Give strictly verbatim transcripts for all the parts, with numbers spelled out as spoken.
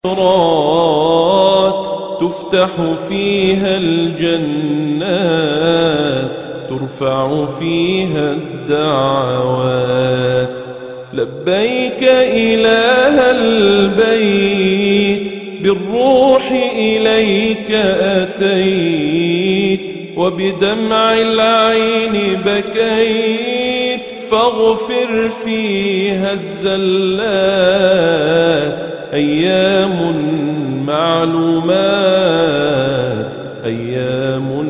الخيرات تفتح فيها الجنات ترفع فيها الدعوات لبيك إله البيت بالروح إليك أتيت وبدمع العين بكيت فاغفر فيها الزلات أيام معلومات أيام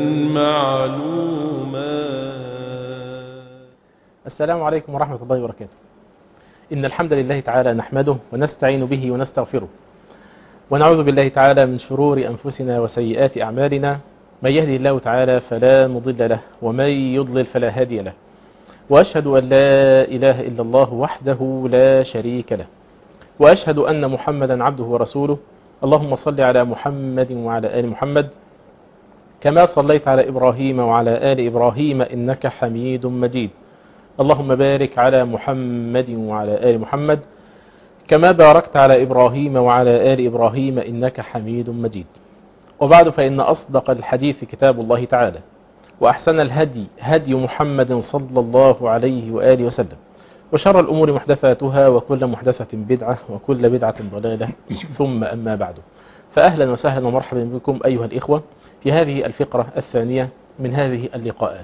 معلومات. السلام عليكم ورحمة الله وبركاته. إن الحمد لله تعالى نحمده ونستعين به ونستغفره ونعوذ بالله تعالى من شرور أنفسنا وسيئات أعمالنا، من يهدي الله تعالى فلا مضل له ومن يضلل فلا هادي له، وأشهد أن لا إله إلا الله وحده لا شريك له، وأشهد أن محمدا عبده ورسوله. اللهم صل على محمد وعلى آل محمد كما صليت على إبراهيم وعلى آل إبراهيم إنك حميد مجيد. اللهم بارك على محمد وعلى آل محمد كما باركت على إبراهيم وعلى آل إبراهيم إنك حميد مجيد. وبعد، فإن أصدق الحديث كتاب الله تعالى، وأحسن الهدي هدي محمد صلى الله عليه وآله وسلم، وشر الأمور محدثاتها وكل محدثة بدعة وكل بدعة ضلالة، ثم أما بعد، فأهلا وسهلا ومرحبا بكم أيها الإخوة في هذه الفقرة الثانية من هذه اللقاءات.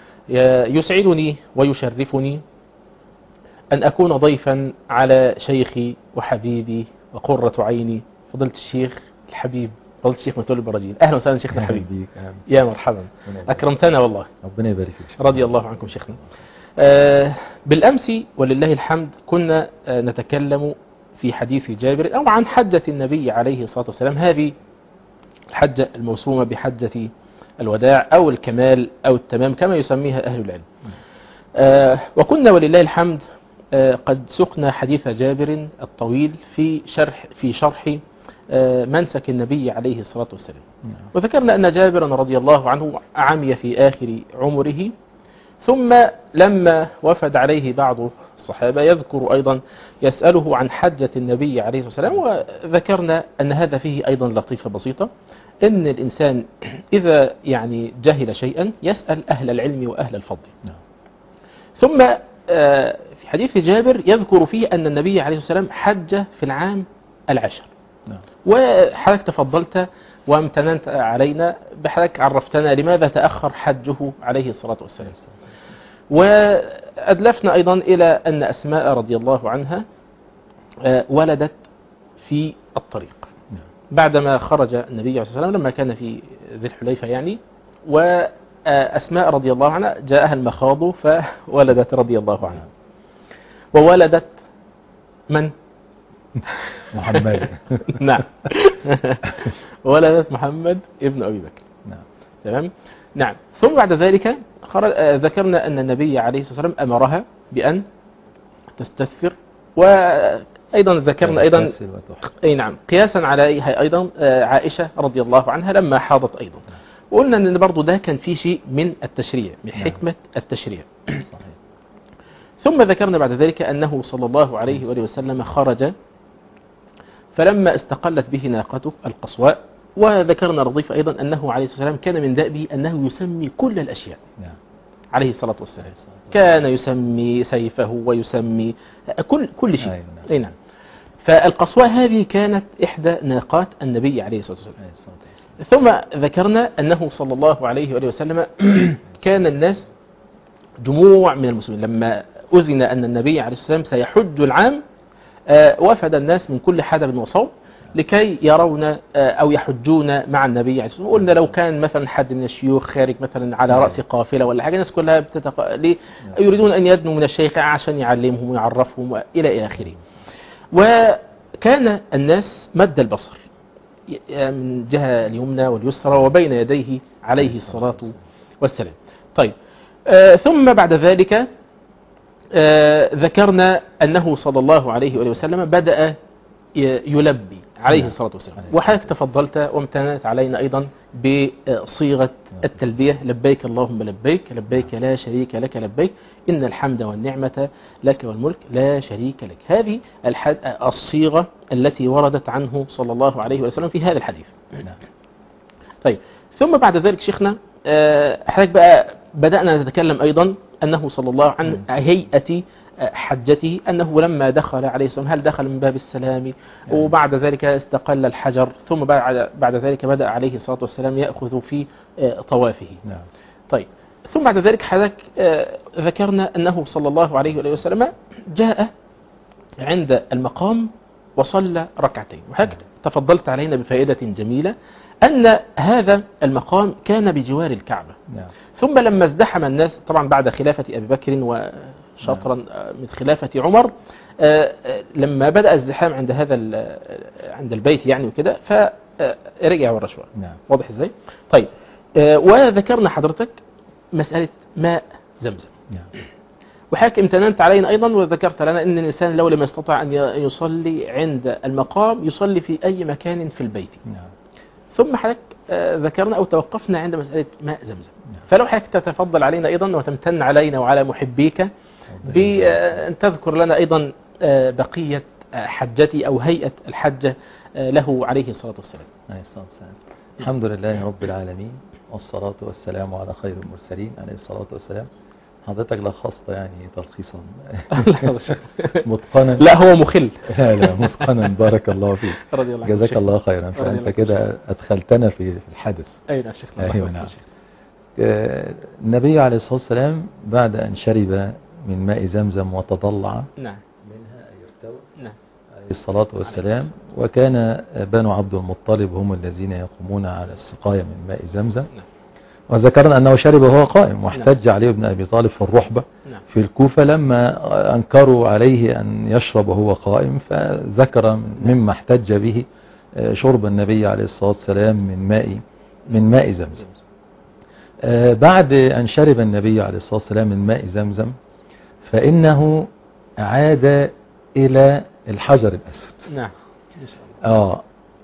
يسعدني ويشرفني أن أكون ضيفا على شيخي وحبيبي وقرة عيني فضيلة الشيخ الحبيب فضيلة الشيخ متولي البراجيل. أهلا وسهلا شيخنا الحبيب، يا مرحبا، أكرمتنا والله، ربنا يبارك فيك، رضي الله عنكم شيخنا. آه بالأمس ولله الحمد كنا آه نتكلم في حديث جابر أو عن حجة النبي عليه الصلاة والسلام، هذه الحجة الموسومة بحجة الوداع أو الكمال أو التمام كما يسميها أهل العلم. آه وكنا ولله الحمد آه قد سقنا حديث جابر الطويل في شرح في شرح آه منسك النبي عليه الصلاة والسلام، وذكرنا أن جابرا رضي الله عنه عمي في آخر عمره، ثم لما وفد عليه بعض الصحابة يذكر أيضا يسأله عن حجة النبي عليه الصلاة والسلام، وذكرنا أن هذا فيه أيضا لطيفة بسيطة، إن الإنسان إذا يعني جهل شيئا يسأل أهل العلم وأهل الفضل. ثم في حديث جابر يذكر فيه أن النبي عليه الصلاة والسلام حج في العام العاشر، وحضرتك تفضلت وامتننت علينا بحضرتك عرفتنا لماذا تأخر حجه عليه الصلاة والسلام، وأدلفنا أيضا إلى أن أسماء رضي الله عنها ولدت في الطريق بعدما خرج النبي عليه الصلاة والسلام لما كان في ذي الحليفة يعني، وأسماء رضي الله عنها جاءها المخاض فولدت رضي الله عنها، وولدت من؟ محمد. نعم. ولدت محمد ابن أبي بكر. نعم. تمام. نعم. ثم بعد ذلك ذكرنا أن النبي عليه الصلاة والسلام أمرها بأن تستثفر، وأيضا ذكرنا أيضا أي نعم قياسا عليها أيضا عائشة رضي الله عنها لما حاضت أيضا، وقلنا أن برضو ده كان فيه شيء من التشريع، من حكمة التشريع. صحيح. ثم ذكرنا بعد ذلك أنه صلى الله عليه وآله وسلم خرج فلما استقلت به ناقته القصواء، وذكرنا رضيف أيضا أنه عليه الصلاة والسلام كان من دأبه أنه يسمي كل الأشياء عليه الصلاة والسلام، كان يسمي سيفه ويسمي كل كل شيء. أي نعم. فالقصواء هذه كانت إحدى ناقات النبي عليه الصلاة والسلام. ثم ذكرنا أنه صلى الله عليه وآله وسلم كان الناس جموع من المسلمين لما أذن أن النبي عليه الصلاة والسلام سيحج العام، وفد الناس من كل حدب وصوب لكي يرون أو يحجون مع النبي عليه الصلاة والسلام. قلنا لو كان مثلا حد من الشيوخ خارج مثلا على رأس قافلة ولا حاجة، الناس كلها بتتق... ليه؟ يريدون أن يدنوا من الشيخ عشان يعلمهم ويعرفهم إلى آخره. وكان الناس مد البصر من جهة اليمنى واليسرى وبين يديه عليه الصلاة والسلام. طيب، آه ثم بعد ذلك آه ذكرنا أنه صلى الله عليه وآله وسلم بدأ يلبي عليه نعم. الصلاة والسلام. عليه الصلاة وحضرتك تفضلت وامتنت علينا أيضا بصيغة التلبية: لبيك اللهم لبيك، لبيك لا شريك لك لبيك، إن الحمد والنعمة لك والملك لا شريك لك. هذه الحد... الصيغة التي وردت عنه صلى الله عليه وسلم في هذا الحديث. نعم. طيب، ثم بعد ذلك شيخنا آه، حضرتك بقى بدأنا نتكلم أيضا أنه صلى الله عن هيئة حجته، أنه لما دخل عليه السلام هل دخل من باب السلام، وبعد ذلك استقل الحجر، ثم بعد بعد ذلك بدأ عليه الصلاة والسلام يأخذ في آه، طوافه. نعم. طيب، ثم بعد ذلك حضرتك آه، ذكرنا أنه صلى الله عليه وآله وسلم جاء عند المقام وصلى ركعتين، وحضرتك تفضلت علينا بفائدة جميلة أن هذا المقام كان بجوار الكعبة. نعم. ثم لما ازدحم الناس طبعا بعد خلافة أبي بكر وشطرا من خلافة عمر، آه، آه، لما بدأ الزحام عند هذا ال- عند البيت يعني وكده، فرجع ورا شوية. نعم. واضح ازاي؟ طيب، آه، وذكرنا حضرتك مسألة ماء زمزم، نعم. وحضرتك امتننت علينا أيضا وذكرت لنا أن الإنسان لو لم يستطع أن ي- يصلي عند المقام يصلي في أي مكان في البيت. نعم. ثم حضرتك آه، ذكرنا أو توقفنا عند مسألة ماء زمزم. نعم. فلو حضرتك تتفضل علينا أيضا وتمتن علينا وعلى محبيك بأن تذكر لنا أيضا آه، بقية آه، حجتي أو هيئة الحجة آه، له عليه الصلاة والسلام. عليه الصلاة والسلام. الحمد لله رب العالمين، والصلاة والسلام على خير المرسلين عليه الصلاة والسلام. حضرتك لخصت يعني تلخيصا متقنا. لا هو مخل. لا لا متقنا، بارك الله فيك، رضي الله عنك. جزاك الله خيرا. رضي الله فأنت عنك. كده أدخلتنا في في الحدث. أين يا شيخ؟ أيوة نعم. آه، النبي عليه الصلاة والسلام بعد أن شرب من ماء زمزم وتضلع نعم. منها أن يرتوى نعم. عليه الصلاة والسلام، وكان بنو عبد المطلب هم الذين يقومون على السقاية من ماء زمزم. نعم. وذكرنا أنه شرب وهو قائم، واحتج عليه ابن أبي طالب في الرحبة نعم. في الكوفة لما أنكروا عليه أن يشرب وهو قائم، فذكر مما احتج به شرب النبي عليه الصلاة والسلام من ماء من ماء زمزم. آه، بعد أن شرب النبي عليه الصلاة والسلام من ماء زمزم فإنه عاد إلى الحجر الأسود. نعم. إن شاء الله. آه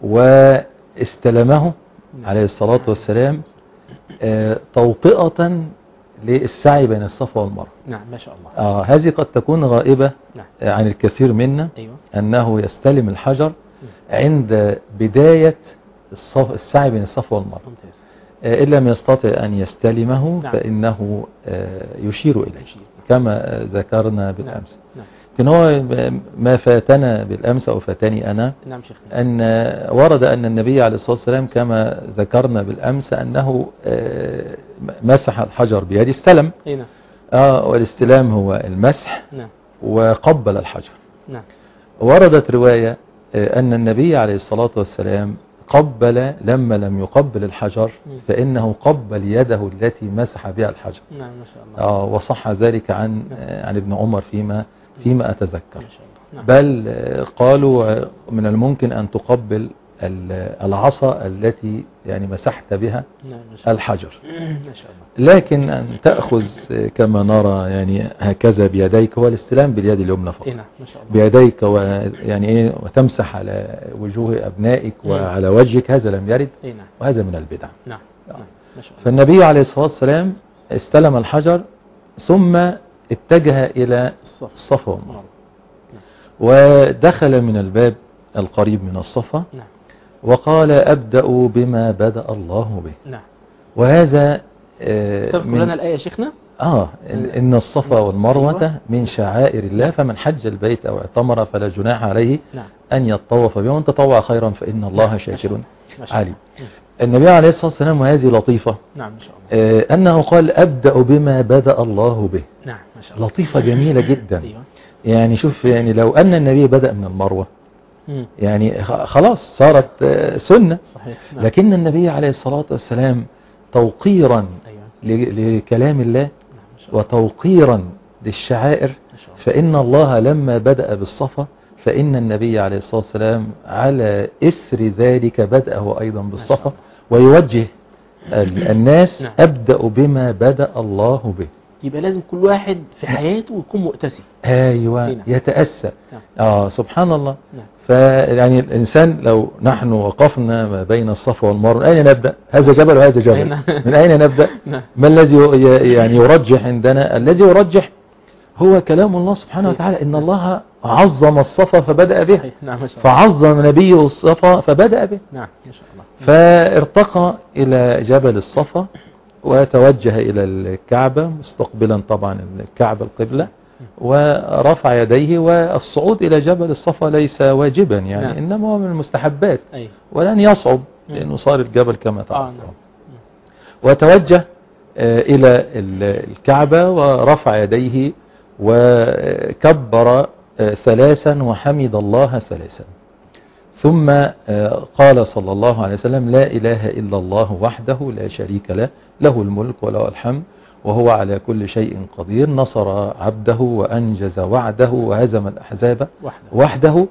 واستلمه عليه الصلاة والسلام آه توطئة للسعي بين الصفا والمروة. نعم. ما شاء الله. آه هذه قد تكون غائبة نعم. آه عن الكثير منا. أيوة. أنه يستلم الحجر عند بداية الصف السعي بين الصفا والمروة. ممتاز. إن لم يستطع أن يستلمه نعم. فإنه يشير إليه يشير. كما ذكرنا بالأمس. نعم. لكن هو ما فاتنا بالأمس أو فاتني أنا نعم شيخنا. أن ورد أن النبي عليه الصلاة والسلام كما ذكرنا بالأمس أنه مسح الحجر بيده، استلم. أي نعم. آه والاستلام هو المسح. نعم. وقبل الحجر. نعم. وردت رواية أن النبي عليه الصلاة والسلام قبل لما لم يقبل الحجر فإنه قبل يده التي مسح بها الحجر. نعم. ما شاء الله. آه وصح ذلك عن آه عن ابن عمر فيما فيما أتذكر. ما شاء الله. نعم. بل آه قالوا من الممكن أن تقبل العصا التي يعني مسحت بها نعم. ما شاء الله. الحجر. ما شاء الله. لكن أن تأخذ كما نرى يعني هكذا بيديك، هو الاستلام باليد اليمنى فقط. إيه نعم. ما شاء الله. بيديك ويعني ايه وتمسح على وجوه أبنائك وعلى وجهك، هذا لم يرد إيه نعم. وهذا من البدع. نعم. نعم. ما شاء الله. فالنبي عليه الصلاة والسلام استلم الحجر ثم اتجه إلى الصف. الصفا والمروة، نعم. ودخل من الباب القريب من الصفا نعم. وقال أبدأ بما بدأ الله به. نعم. وهذا آه تذكر من لنا الآية شيخنا؟ آه إن, إن الصفا والمروة أيوة. من شعائر الله، فمن حج البيت أو اعتمر فلا جناح عليه نعم. أن يطوف بهم، ومن تطوع خيرا فإن الله نعم. شاكر ما شاء عليم. الله. النبي عليه الصلاة والسلام، وهذه لطيفة، نعم. ما شاء الله. آه أنه قال أبدأ بما بدأ الله به. نعم. ما شاء الله. لطيفة جميلة جدا. أيوة. يعني شوف، يعني لو أن النبي بدأ من المروة مم. يعني خ- خلاص صارت آه سنة. صحيح. نعم. لكن النبي عليه الصلاة والسلام توقيرا أيوة. ل- لكلام الله نعم. ما شاء الله. وتوقيرا للشعائر، ما شاء الله. فإن الله لما بدأ بالصفا فإن النبي عليه الصلاة والسلام على إثر ذلك بدأه أيضا بالصفا، ويوجه ال- الناس نعم. أبدأ بما بدأ الله به. يبقى لازم كل واحد في حياته يكون مؤتسي. ايوه نعم. يتأسى. نعم. اه سبحان الله. نعم. فيعني الانسان لو نحن وقفنا ما بين الصفا والمروه، اين نبدأ؟ هذا جبل وهذا جبل، نعم. من اين نبدأ؟ نعم. ما الذي ي- يعني يرجح عندنا؟ الذي يرجح هو كلام الله سبحانه وتعالى، ان الله عظم الصفا فبدأ به، صحيح. نعم ما شاء الله. فعظم نبيه الصفا فبدأ به، نعم ما شاء الله. فارتقى إلى جبل الصفا وتوجه إلى الكعبة مستقبلا طبعا الكعبة القبلة، ورفع يديه. والصعود إلى جبل الصفا ليس واجبا يعني، نعم. إنما هو من المستحبات، أي. ولن يصعب مم. لأنه صار الجبل كما آه تعرف. نعم. وتوجه آه، إلى ال- الكعبة ورفع يديه وكبر آه، ثلاثا وحمد الله ثلاثا، ثم آه، قال صلى الله عليه وسلم: لا إله إلا الله وحده لا شريك له، له الملك وله الحمد وهو على كل شيء قدير، نصر عبده وأنجز وعده وهزم الأحزاب وحده. وحده.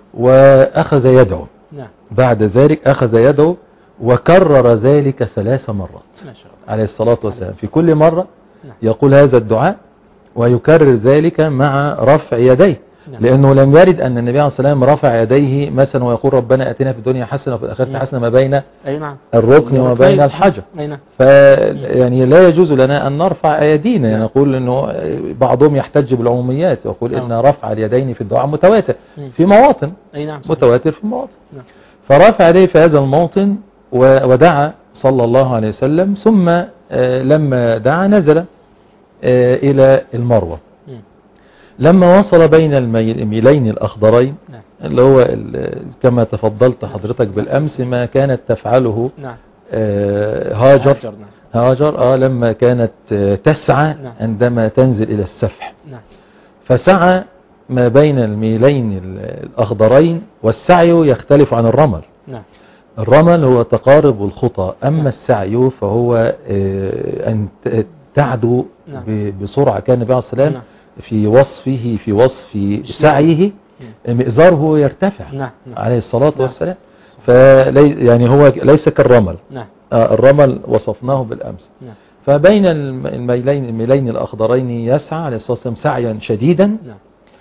وأخذ يدعو نعم بعد ذلك، أخذ يدعو وكرر ذلك ثلاث مرات ما شاء الله. عليه الصلاة والسلام. في كل مرة نعم. يقول هذا الدعاء ويكرر ذلك مع رفع يديه، نعم. لأنه لم يرد أن النبي عليه الصلاة والسلام رفع يديه مثلا ويقول ربنا أتنا في الدنيا حسنة وفي الآخرة نعم. حسنة ما بين أي نعم. الركن وما بين الحجر. أي نعم. فيعني لا يجوز لنا أن نرفع أيدينا، يعني نعم. نقول أنه بعضهم يحتج بالعموميات ويقول نعم. إن رفع اليدين في الدعاء متواتر مم. في مواطن، أي نعم. صحيح. متواتر في مواطن. نعم. فرفع يديه في هذا الموطن و- ودعا صلى الله عليه وسلم، ثم آه، لما دعا نزل آه، إلى المروة. مم. لما وصل بين الميل- الميلين الأخضرين، نعم. اللي هو ال- كما تفضلت حضرتك بالأمس ما كانت تفعله نعم. آه، هاجر هاجر. نعم. هاجر آه لما كانت آه، تسعى نعم. عندما تنزل إلى السفح، نعم. فسعى ما بين الميلين ال- الأخضرين، والسعي يختلف عن الرمل. نعم. الرمل هو تقارب الخطى، أما نعم. السعي فهو آه، أن ت- تعدو نعم. ب- بسرعة. كان النبي عليه الصلاة والسلام نعم. في وصفه في وصف سعيه مئزره يرتفع نعم. نعم. عليه الصلاة نعم. والسلام. فلي يعني هو ليس كالرمل. نعم. آه، الرمل وصفناه بالأمس. نعم. فبين الم- الميلين الميلين الأخضرين يسعى عليه الصلاة والسلام سعيا شديدا. نعم.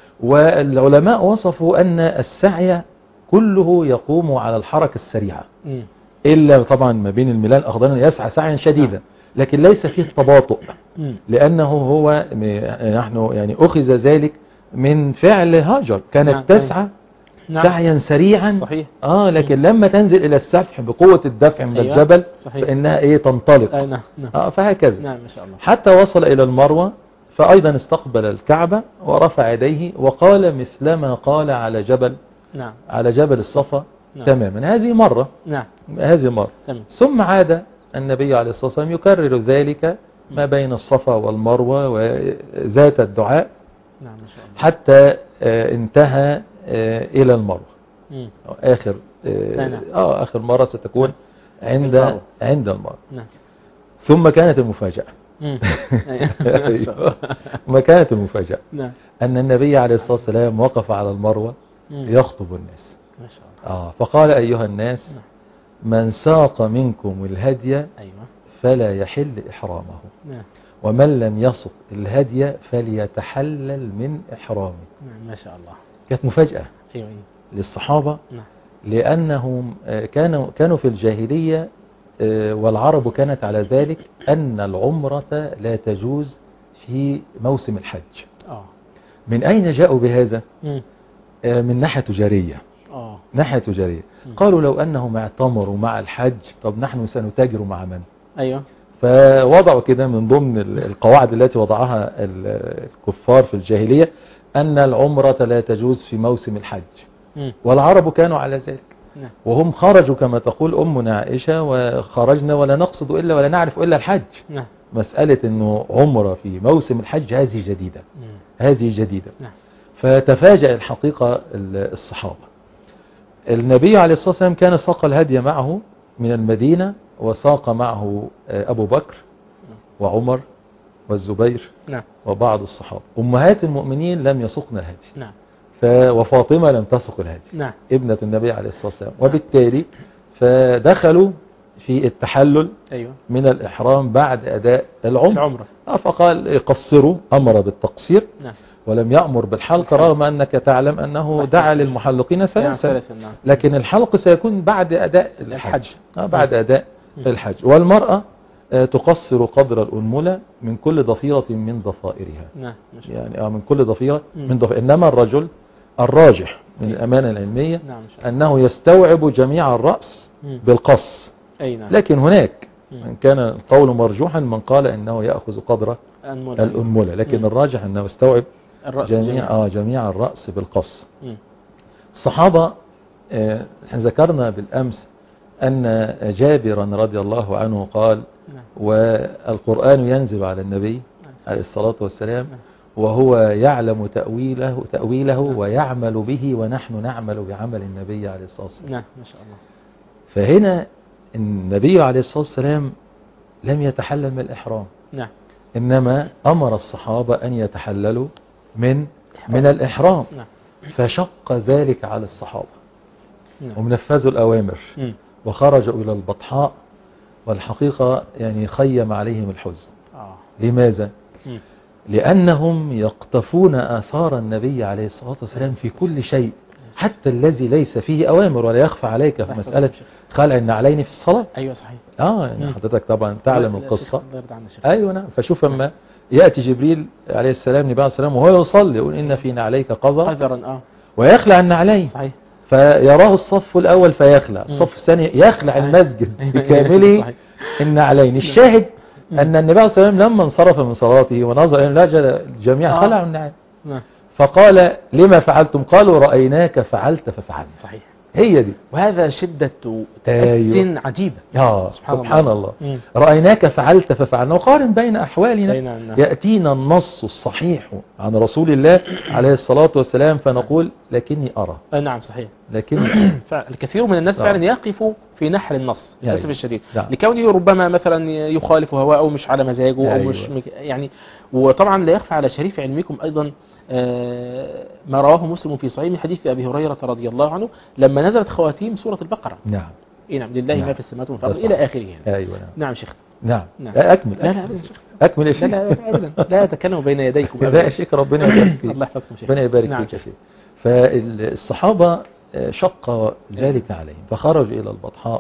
والعلماء وصفوا أن السعي كله يقوم على الحركة السريعة، مم. إلا طبعا ما بين الميلان الأخضرين يسعى سعيا شديدا، لكن ليس فيه التباطؤ، مم. لأنه هو م- نحن يعني أخذ ذلك من فعل هاجر، كانت نعم. تسعى نعم. سعيا سريعا. صحيح. آه لكن لما تنزل إلى السفح بقوة الدفع من أيوة. الجبل صحيح. فإنها إيه تنطلق. أي نعم. نعم. آه فهكذا. نعم ما شاء الله. حتى وصل إلى المروة، فأيضا استقبل الكعبة ورفع يديه وقال مثلما قال على جبل نعم. على جبل الصفا. نعم. تماما. هذه مرة نعم. هذه مرة تمام. ثم عاد النبي عليه الصلاة والسلام يكرر ذلك ما بين الصفا والمروة وذات الدعاء نعم ما شاء الله. حتى آه، انتهى آه، إلى المروة. مم. آخر آه, نعم. آه آخر مرة ستكون عند المروة. عند المروة. نعم. ثم كانت المفاجأة. مم. أيوة. ما شاء الله. ما كانت المفاجأة نعم. أن النبي عليه الصلاة والسلام وقف على المروة مم. يخطب الناس. ما شاء الله. آه فقال: أيها الناس، نعم. من ساق منكم الهدي أيوة. فلا يحل إحرامه، نعم. ومن لم يسق الهدي فليتحلل من إحرامه. نعم ما شاء الله. كانت مفاجأة أيوة. أيوة. للصحابة، نعم. لأنهم آه، كانوا كانوا في الجاهلية آه، والعرب كانت على ذلك أن العمرة لا تجوز في موسم الحج. آه. من أين جاءوا بهذا؟ مم. آه، من ناحية تجارية. آه. ناحية تجارية. مم. قالوا لو أنهم اعتمروا مع الحج، طب نحن سنتاجر مع من؟ أيوة. فوضعوا كده من ضمن ال- القواعد التي وضعها ال- الكفار في الجاهلية أن العمرة لا تجوز في موسم الحج، مم. والعرب كانوا على ذلك. نعم. وهم خرجوا كما تقول أمنا عائشة: وخرجنا ولا نقصد إلا ولا نعرف إلا الحج. نعم. مسألة أنه عمرة في موسم الحج هذه جديدة، مم. هذه جديدة. نعم. فتفاجأ الحقيقة ال- الصحابة. النبي عليه الصلاة والسلام كان ساق الهدي معه من المدينة، وساق معه آه، أبو بكر وعمر والزبير نعم. وبعض الصحابة. أمهات المؤمنين لم يسقن الهدي، نعم. ف... وفاطمة لم تسق الهدي نعم. ابنة النبي عليه الصلاة والسلام. وبالتالي فدخلوا في التحلل أيوة. من الإحرام بعد أداء العمر, العمرة. آه فقال يقصروا، أمر بالتقصير نعم. ولم يأمر بالحلق، رغم أنك تعلم أنه دعا للمحلقين ثلاثة، نعم. لكن الحلق سيكون بعد أداء الحج, آه بعد أداء مم. الحج. والمرأة آه تقصر قدر الأنملة من كل ضفيرة من ضفائرها، نعم. يعني آه من كل ضفيرة مم. من ضفائر. إنما الرجل الراجح من الأمانة العلمية نعم. أنه يستوعب جميع الرأس مم. بالقص. أي نعم. لكن هناك مم. من كان القول مرجوحا من قال أنه يأخذ قدر أنملة. الأنملة، لكن مم. الراجح أنه يستوعب الرأس جميع, جميع. آه جميع الرأس بالقص. مم. الصحابة آه ذكرنا بالأمس أن جابرا رضي الله عنه قال نعم. والقرآن ينزل على النبي عليه الصلاة والسلام نعم. وهو يعلم تأويله, تأويله نعم. ويعمل به ونحن نعمل بعمل النبي عليه الصلاة والسلام. نعم ما شاء الله. فهنا النبي عليه الصلاة والسلام لم يتحلل من الإحرام، نعم. إنما أمر الصحابة أن يتحللوا من إحرام. من الإحرام، نعم. فشق ذلك على الصحابة نعم. ومنفذوا الأوامر مم. وخرجوا إلى البطحاء، والحقيقة يعني خيم عليهم الحزن. آه. لماذا؟ مم. لأنهم يقتفون آثار النبي عليه الصلاة والسلام في كل شيء، حتى الذي ليس فيه أوامر. ولا يخفى عليك في مسألة خلع النعلين في الصلاة. أيوة صحيح. آه يعني حضرتك طبعا تعلم القصة. أيوة. أيوة نعم. فشوف أما يأتي جبريل عليه السلام نبي عليه السلام وهو يصلي يقول إن في نعليك قذرا قذرا آه ويخلع النعلين، صحيح. فيراه الصف الأول فيخلع، الصف الثاني يخلع المسجد بكامله النعلين. الشاهد أن النبي عليه السلام لما انصرف من صلاته ونظر إلى الجميع خلعوا النعلين، فقال لما فعلتم؟ قالوا رأيناك فعلت ففعلنا. صحيح. هي دي، وهذا شدة تأس أيوة. عجيبة. آه سبحان, سبحان الله, الله. رأيناك فعلت ففعلنا. وقارن بين أحوالنا، بين يأتينا النص الصحيح عن رسول الله عليه الصلاة والسلام فنقول لكني أرى. نعم صحيح. لكني الكثير من الناس فعلا يقفوا في نحر النص للأسف يعني. الشديد، نعم. لكونه ربما مثلا يخالف هواه أو مش على مزاجه أو أيوة. مش يعني. وطبعا لا يخفى على شريف علمكم أيضا ما رواه مسلم في صحيح من حديث أبي هريرة رضي الله عنه لما نزلت خواتيم سورة البقرة. نعم. إيه نعم لله نعم. ما في السماوات والأرض إلى آخره يعني. أيوة نعم. نعم شيخ. نعم. نعم. أكمل. لا لا أبدا شيخ. أكمل يا شيخ. لا لا أبدا لا أتكلم بين يديكم. لا يا شيخ ربنا يبارك فيك. الله يحفظكم شيخ. ربنا يبارك نعم فيك يا شيخ. فالصحابة شق ذلك عليهم فخرجوا إلى البطحاء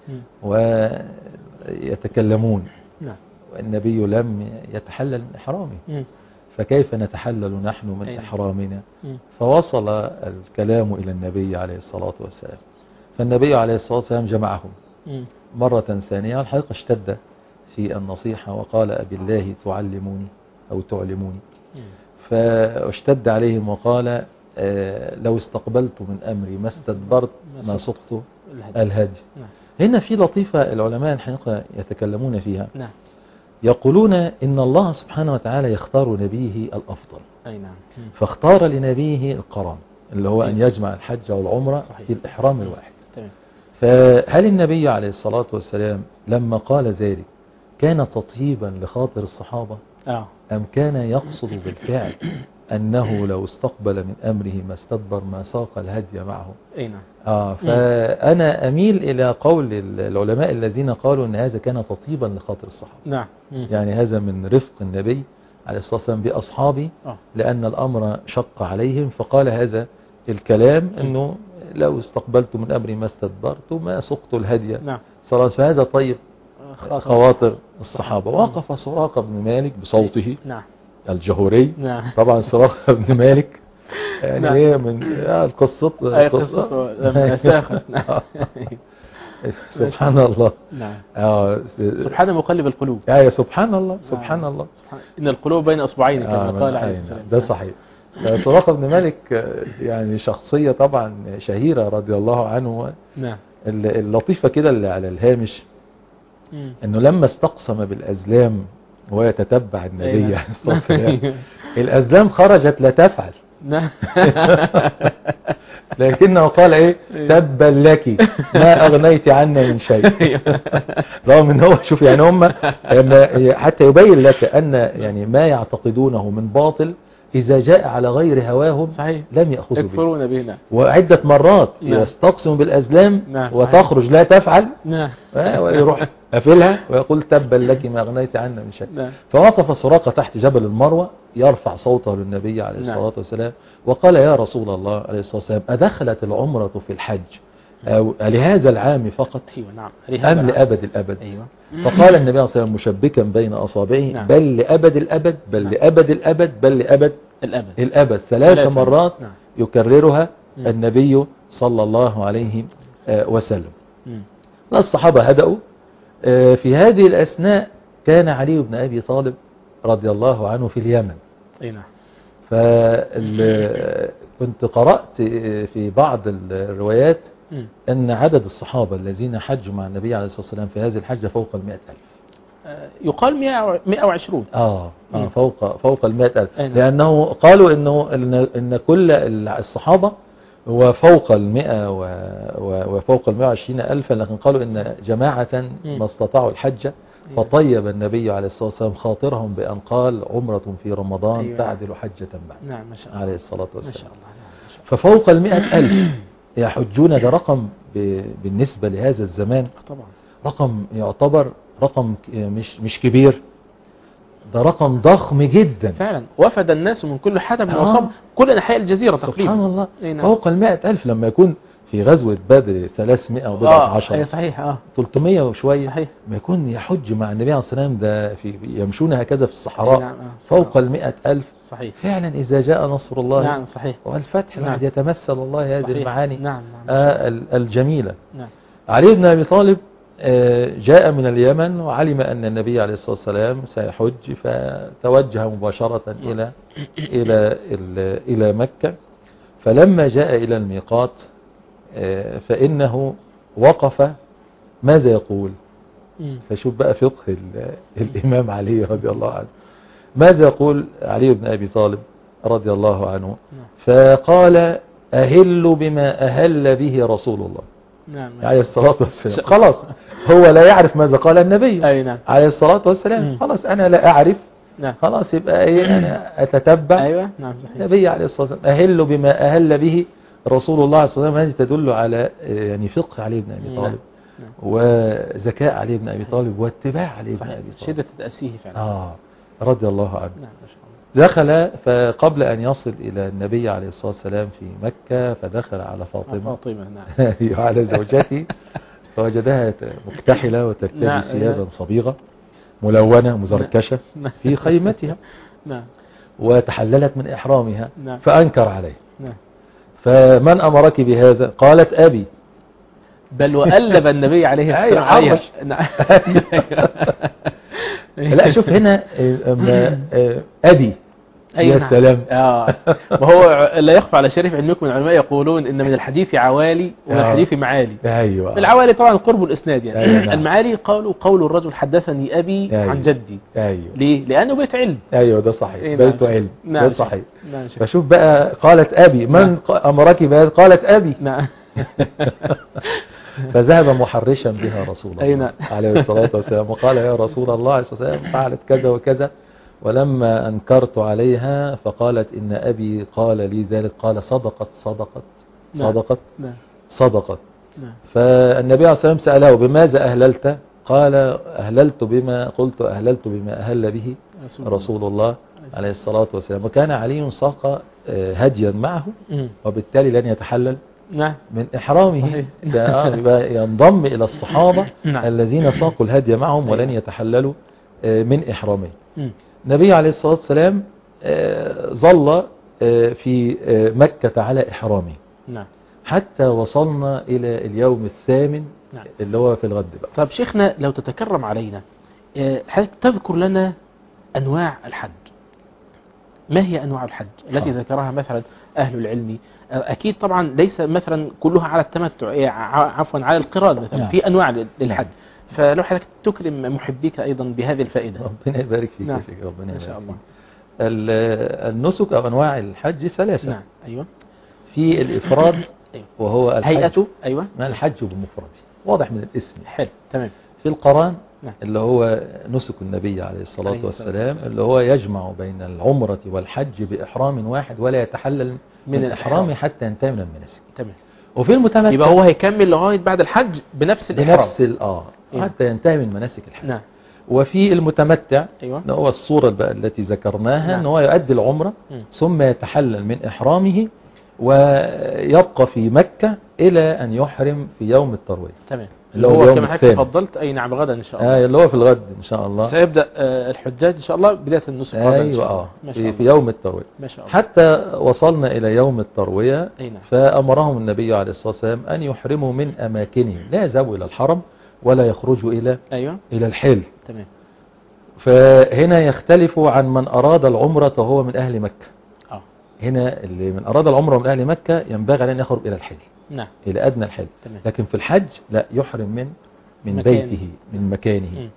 ويتكلمون. نعم. والنبي لم يتحلل من إحرامه، فكيف نتحلل نحن من أيوة. إحرامنا؟ مم. فوصل الكلام إلى النبي عليه الصلاة والسلام، فالنبي عليه الصلاة والسلام جمعهم مم. مرة ثانية. الحقيقة اشتد في النصيحة وقال أبي الله تعلموني أو تعلموني، فاشتد عليهم وقال آه لو استقبلت من أمري ما استدبرت ما سقط الهدي. نعم. هنا في لطيفة العلماء الحقيقة يتكلمون فيها. نعم. يقولون إن الله سبحانه وتعالى يختار نبيه الأفضل. أي نعم. فاختار لنبيه القران اللي هو أن يجمع الحج والعمرة صحيح. في الإحرام الواحد. تمام. فهل النبي عليه الصلاة والسلام لما قال ذلك كان تطيبا لخاطر الصحابة آه. أم كان يقصد بالفعل أنه لو استقبل من أمره ما استدبر ما ساق الهدي معه؟ أي نعم. آه فأنا أميل إلى قول العلماء الذين قالوا أن هذا كان تطيبا لخاطر الصحابة. نعم. يعني هذا من رفق النبي عليه الصلاة والسلام بأصحابه آه. لأن الأمر شق عليهم، فقال هذا الكلام أنه لو استقبلت من أمري ما استدبرت ما سقت الهدي. نعم. صلى فهذا طيب خواطر الصحابة. وقف سراقة بن مالك بصوته نعم. الجهوري. نعم. طبعا سراقة بن مالك يعني نعم. ايه من القصة القصة لما ساخت. سبحان الله. نعم. آه سبحان مقلب القلوب. يا سبحان الله سبحان الله. إن القلوب بين أصبعين كما آه قال عليه السلام. ده صحيح. سراقة بن مالك يعني شخصية طبعا شهيرة رضي الله عنه. نعم. اللطيفة كده اللي على الهامش مم. انه لما استقسم بالأزلام ويتتبع النبي عليه الصلاة والسلام الأزلام خرجت لا تفعل لكنه قال ايه تبا لك ما اغنيت عنا من شيء. رغم ان هو شوف يعني هم حتى يبين لك ان يعني ما يعتقدونه من باطل إذا جاء على غير هواهم صحيح لم يأخذوا به. يكفرون به. نعم. وعدة مرات نعم. يستقسم بالأزلام نعم. وتخرج لا تفعل نعم. ويروح قافلها ويقول تبا لك ما أغنيت عنا من شيء. نعم. فوقف سراقة تحت جبل المروة يرفع صوته للنبي عليه الصلاة نعم. والسلام وقال يا رسول الله عليه الصلاة والسلام أدخلت العمرة في الحج أو لهذا العام فقط أيوة. نعم. أم لأبد الأبد؟ أيوة. فقال النبي صلى الله عليه وسلم مشبكا بين أصابعه نعم. بل لأبد الأبد بل نعم. لأبد الأبد بل لأبد الأبد الأبد ثلاث ثلاثة. مرات. نعم. يكررها مم. النبي صلى الله عليه آه، وسلم. مم. الصحابة هدأوا. آه، في هذه الأثناء كان علي بن أبي طالب رضي الله عنه في اليمن. أي نعم. فكنت قرأت في بعض الروايات مم. أن عدد الصحابة الذين حجوا مع النبي عليه الصلاة والسلام في هذه الحجة فوق المئة ألف. آه، يقال مئة وعشرين. آه, مم. آه فوق فوق المئة ألف. أي نعم. لأنه قالوا إنه إن, إن كل الصحابة هو فوق المئة و- و- وفوق المئة وعشرين ألفا، لكن قالوا إن جماعة ما استطاعوا الحج فطيب النبي عليه الصلاة والسلام خاطرهم بأن قال عمرة في رمضان أيوة. تعدل حجة بعد. نعم ما شاء الله عليه الصلاة ما والسلام. شاء الله. نعم ما شاء الله. ففوق المئة ألف يحجون. ده رقم ب- بالنسبة لهذا الزمان طبعا رقم يعتبر رقم ك- مش مش كبير، ده رقم ضخم جدا. فعلا وفد الناس من كل حدب آه. وصب كل أنحاء الجزيرة تقريبا. سبحان الله. أي نعم. فوق المئة ألف لما يكون في غزوة بدر ثلاثمائة وبضعة آه. عشر أي صحيح. آه. ثلاثمائة وشوية صحيح. ما يكون يحج مع النبي عليه الصلاة والسلام ده في يمشون هكذا في أي الصحراء. نعم. آه. فوق المئة ألف. صحيح. فعلا إذا جاء نصر الله نعم صحيح. والفتح نعم. بعد يتمثل الله هذه صحيح. المعاني نعم نعم. آه ال- الجميلة. نعم. علي بن أبي طالب آه، جاء من اليمن وعلم أن النبي عليه الصلاة والسلام سيحج فتوجه مباشرة إلى إلى ال- إلى مكة. فلما جاء إلى الميقات آه، فإنه وقف ماذا يقول؟ مم. فشوف بقى فقه ال- الإمام علي رضي الله عنه. ماذا يقول علي بن أبي طالب رضي الله عنه؟ فقال أهل بما أهل به رسول الله نعم عليه الصلاة والسلام. خلاص هو لا يعرف ماذا قال النبي أي نعم. عليه الصلاة والسلام. مم. خلاص أنا لا أعرف. نعم. خلاص يبقى إيه أنا أتتبع أيوة. نعم صحيح. النبي عليه الصلاة والسلام. أهل بما أهل به رسول الله صلى الله عليه وسلم. هذه تدل على يعني فقه علي بن أبي طالب نعم. وذكاء علي بن أبي طالب واتباع علي بن صحيح. أبي طالب شدة تأسيه فعلا. آه رضي الله عنه. نعم ما شاء الله. دخل فقبل أن يصل إلى النبي عليه الصلاة والسلام في مكة فدخل على فاطمة فاطمة. نعم. على زوجته فوجدها مكتحلة وترتدي نعم. ثيابا صبيغة ملونة مزركشة نعم. في خيمتها نعم. وتحللت من إحرامها نعم. فأنكر عليه. نعم. فمن أمرك بهذا؟ قالت أبي. بل وألب النبي عليه الصلاة أيوة، والسلام. نعم. لا شوف هنا أما أبي أيوة يا نعم. سلام. آه. وهو لا يخفى على شريف علمكم العلماء يقولون إن من الحديث عوالي ومن آه. الحديث معالي. أيوة. العوالي طبعا قرب الإسناد يعني. أيوة نعم. المعالي قالوا قول الرجل حدثني أبي أيوة. عن جدي. أيوة. ليه؟ لأنه بيت علم. أيوة ده صحيح. إيه بيت نعم. علم. نعم. ده صحيح. نعم. فشوف بقى قالت أبي. من نعم. أمرك بهذا؟ قالت أبي. نعم. فذهب محرشا بها رسول الله أي نعم. عليه الصلاة والسلام وقال يا رسول الله عليه الصلاة والسلام فعلت كذا وكذا. ولما أنكرت عليها فقالت إن أبي قال لي ذلك. قال صدقت صدقت نعم. صدقت نعم. صدقت. نعم. فالنبي عليه الصلاة والسلام سأله بماذا أهللت؟ قال أهللت بما قلت أهللت بما أهل به رسول, رسول الله عليه الصلاة والسلام. وكان علي ساق آه، هديا معه مم. وبالتالي لن يتحلل نعم. من إحرامه. صحيح. ده آه، يبقى ينضم إلى الصحابة نعم. الذين ساقوا الهدي معهم أيوة. ولن يتحللوا آه، من إحرامه. مم. النبي عليه الصلاة والسلام آه، ظل آه، في آه، مكة على إحرامه نعم. حتى وصلنا إلى اليوم الثامن نعم. اللي هو في الغد بقى. طب شيخنا لو تتكرم علينا آه، حضرتك تذكر لنا أنواع الحج. ما هي أنواع الحج التي آه. ذكرها مثلا أهل العلم؟ آه، أكيد طبعا ليس مثلا كلها على التمتع آه، ع- عفوا على القران مثلا. نعم. في أنواع لل- للحج. فلو حضرتك تكرم محبيك أيضا بهذه الفائدة. ربنا يبارك فيك نعم. يا شيخ. ربنا ما شاء يبارك الله. فيك. ال- النسك أو أنواع الحج ثلاثة. نعم. أيوة. في الإفراد أيوة. وهو الحج هيئته. أيوة. ما الحج بمفرده واضح من الاسم. حلو. تمام. في القران نعم. اللي هو نسك النبي عليه الصلاة عليه الصلاة والسلام، والسلام. اللي هو يجمع بين العمرة والحج بإحرام واحد ولا يتحلل من, من الإحرام الإحرام. حتى ينتهي من المناسك. تمام. وفي المتمتع يبقى هو هيكمل لغاية بعد الحج بنفس الإحرام. بنفس ال- اه إيه. حتى ينتهي من مناسك الحج. نعم. وفي المتمتع أيوة. اللي هو الصورة بقى التي ذكرناها، نعم. ان هو يؤدي العمرة مم. ثم يتحلل من إحرامه ويبقى في مكة إلى أن يحرم في يوم التروية، تمام. اللي اللي هو هو اليوم كما حضرتك الثاني. تفضلت، أي نعم، غدا إن شاء الله. آه اللي هو في الغد إن شاء الله. سيبدأ آه، الحجاج إن شاء الله بداية النسك غدا إن أيوة شاء آه الله. ما شاء في, الله. في يوم التروية. ما شاء الله. حتى وصلنا إلى يوم التروية، أي نعم. فأمرهم النبي عليه الصلاة والسلام أن يحرموا من أماكنهم، لا يذهبوا إلى الحرم ولا يخرجوا إلى أيوة. إلى الحل. تمام. فهنا يختلف عن من أراد العمرة وهو من أهل مكة. آه. هنا اللي من أراد العمرة من أهل مكة ينبغي أن يخرج إلى الحل، نعم. إلى أدنى الحل. تمام. لكن في الحج لا، يحرم من من مكان. بيته، من مكانه. مم.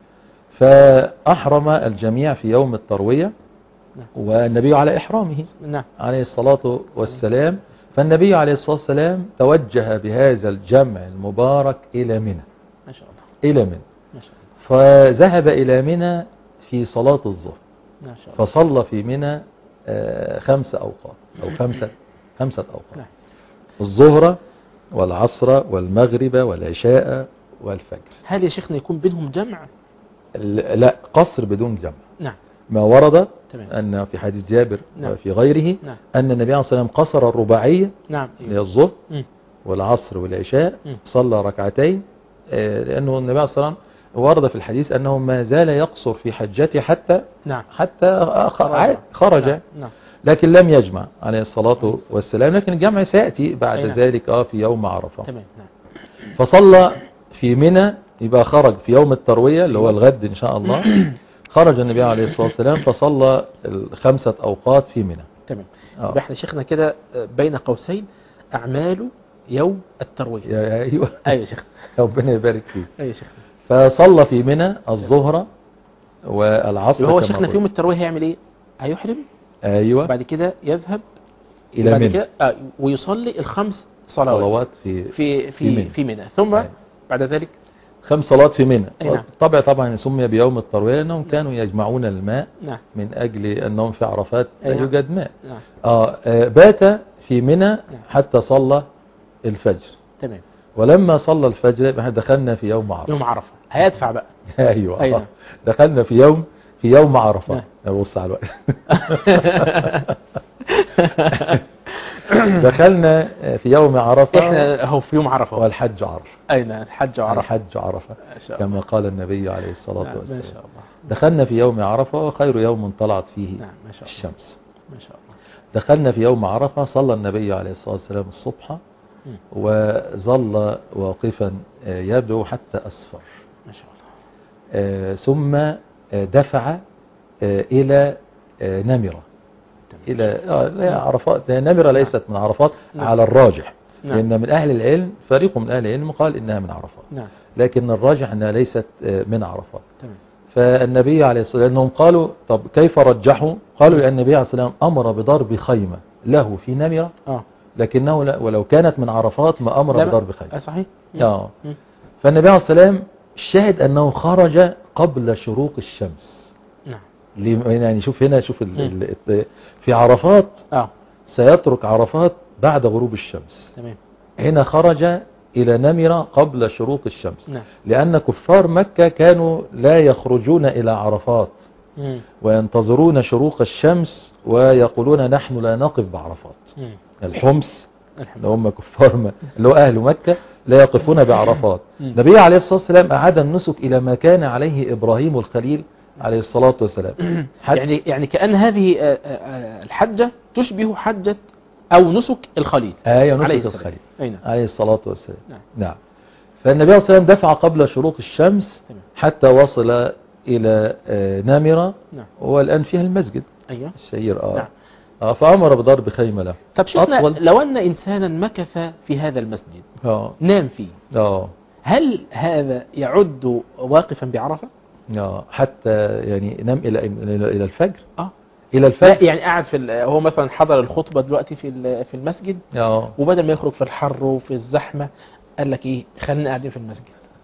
فأحرم الجميع في يوم التروية نعم. والنبي على إحرامه نعم. عليه الصلاة والسلام. فالنبي عليه الصلاة والسلام توجه بهذا الجمع المبارك إلى منى، ما شاء الله. إلى منى ما شاء الله. فذهب إلى منى في صلاة الظهر، ما شاء الله. فصلى في منى آه، خمس أوقات أو خمسة خمسة أوقات: نعم. الظهر والعصر والمغرب والعشاء والفجر. هل يا شيخنا يكون بينهم جمع؟ ال- لا، قصر بدون جمع. نعم. ما ورد تمام. أن في حديث جابر نعم. وفي غيره نعم. أن النبي عليه الصلاة والسلام قصر الرباعية نعم. اللي هي الظهر مم. والعصر والعشاء، مم. صلى ركعتين، آه، لأنه النبي عليه الصلاة والسلام ورد في الحديث أنه ما زال يقصر في حجته حتى نعم. حتى خرج, خرج. نعم. نعم. لكن لم يجمع عليه الصلاة والسلام، لكن الجمع سيأتي بعد أي نعم. ذلك آه في يوم عرفة. تمام. نعم. فصلى في منى، يبقى خرج في يوم التروية اللي هو الغد إن شاء الله. خرج النبي عليه الصلاة والسلام فصلى الخمسة أوقات في منى. تمام. آه. يبقى احنا شيخنا كده بين قوسين أعمال يوم التروية. يا أيوة. أيوة يا شيخ. ربنا يبارك فيك. أيوة يا شيخنا. فصلى في منى الظهر والعصر. هو كما شيخنا قلت. في يوم التروية هيعمل إيه؟ هيحرم أيوة. بعد كده يذهب إلى بعد منى كده آه ويصلي الخمس صلوات, صلوات في في في في منى. في منى، ثم أيوة. بعد ذلك خمس صلوات في منى. أي نعم. طبعا طبعا سمي بيوم التروية لأنهم كانوا يجمعون الماء نعم. من أجل أنهم في عرفات لا أي نعم. يوجد ماء. نعم. آه آه، بات في منى حتى صلى الفجر. تمام. ولما صلى الفجر يبقى دخلنا في يوم عرفة. يوم عرفة هيدفع بقى. ايوه أي آه. نعم. دخلنا في يوم في يوم عرفة. نعم. بص على الوقت. دخلنا في يوم عرفة. احنا اهو في يوم عرفة والحج عرفة. اين الحج عرفة؟ الحج عرفة ما شاء الله. كما قال النبي عليه الصلاة نعم. ما والسلام. شاء الله. دخلنا في يوم عرفة وخير يوم طلعت فيه نعم. ما شاء الله. الشمس. ما شاء الله. دخلنا في يوم عرفة، صلى النبي عليه الصلاة والسلام الصبح مم. وظل واقفا آه، يدعو حتى أسفر. ما شاء الله. آه، ثم آه، دفع آه، إلى آه، نمرة. إلى آه، لا عرفات، نمرة ليست من عرفات نعم. على الراجح. نعم. لأن من أهل العلم فريق من أهل العلم قال إنها من عرفات، نعم. لكن الراجح أنها ليست آه، من عرفات. تمام. فالنبي عليه الصلاة والسلام، أنهم قالوا طب كيف رجحوا؟ قالوا لأن النبي عليه الصلاة والسلام أمر بضرب خيمة له في نمرة، اه لكنه لا، ولو كانت من عرفات ما أمر لا، بضرب خيمة. آه صحيح. آه. مم. فالنبي عليه الصلاة والسلام الشاهد أنه خرج قبل شروق الشمس. نعم. ليه- يعني شوف هنا، شوف ال- ال- ال- في عرفات اه سيترك عرفات بعد غروب الشمس. تمام. هنا خرج إلى نمرة قبل شروق الشمس، نعم. لأن كفار مكة كانوا لا يخرجون إلى عرفات مم. وينتظرون شروق الشمس ويقولون نحن لا نقف بعرفات. مم. الحمص الحمد اللي هم كفار م... اللي هو أهل مكة لا يقفون بعرفات. مم. النبي عليه الصلاة والسلام أعاد النسك إلى ما كان عليه إبراهيم الخليل عليه الصلاة والسلام. حتى يعني يعني كأن هذه آه، آه، الحجة تشبه حجة أو نسك الخليل. آية عليه نسك السلام. الخليل أي نعم. عليه الصلاة والسلام. نعم. نعم. فالنبي عليه الصلاة والسلام دفع قبل شروق الشمس تمام. حتى وصل إلى آه، نامرة، نعم. والآن فيها المسجد أيوه. الشهير. آه. نعم. آه فأمر بضرب خيمة له. طب شيخنا أطول. لو أن إنسانا مكث في هذا المسجد آه. نام فيه، آه. هل هذا يعد واقفا بعرفة؟ آه. حتى يعني نام إلى إلى إلى الفجر. اه إلى لا الفجر. يعني قاعد في ال- هو مثلا حضر الخطبة دلوقتي في ال- في المسجد، آه. وبدل ما يخرج في الحر وفي الزحمة قال لك ايه، خلينا قاعدين في المسجد.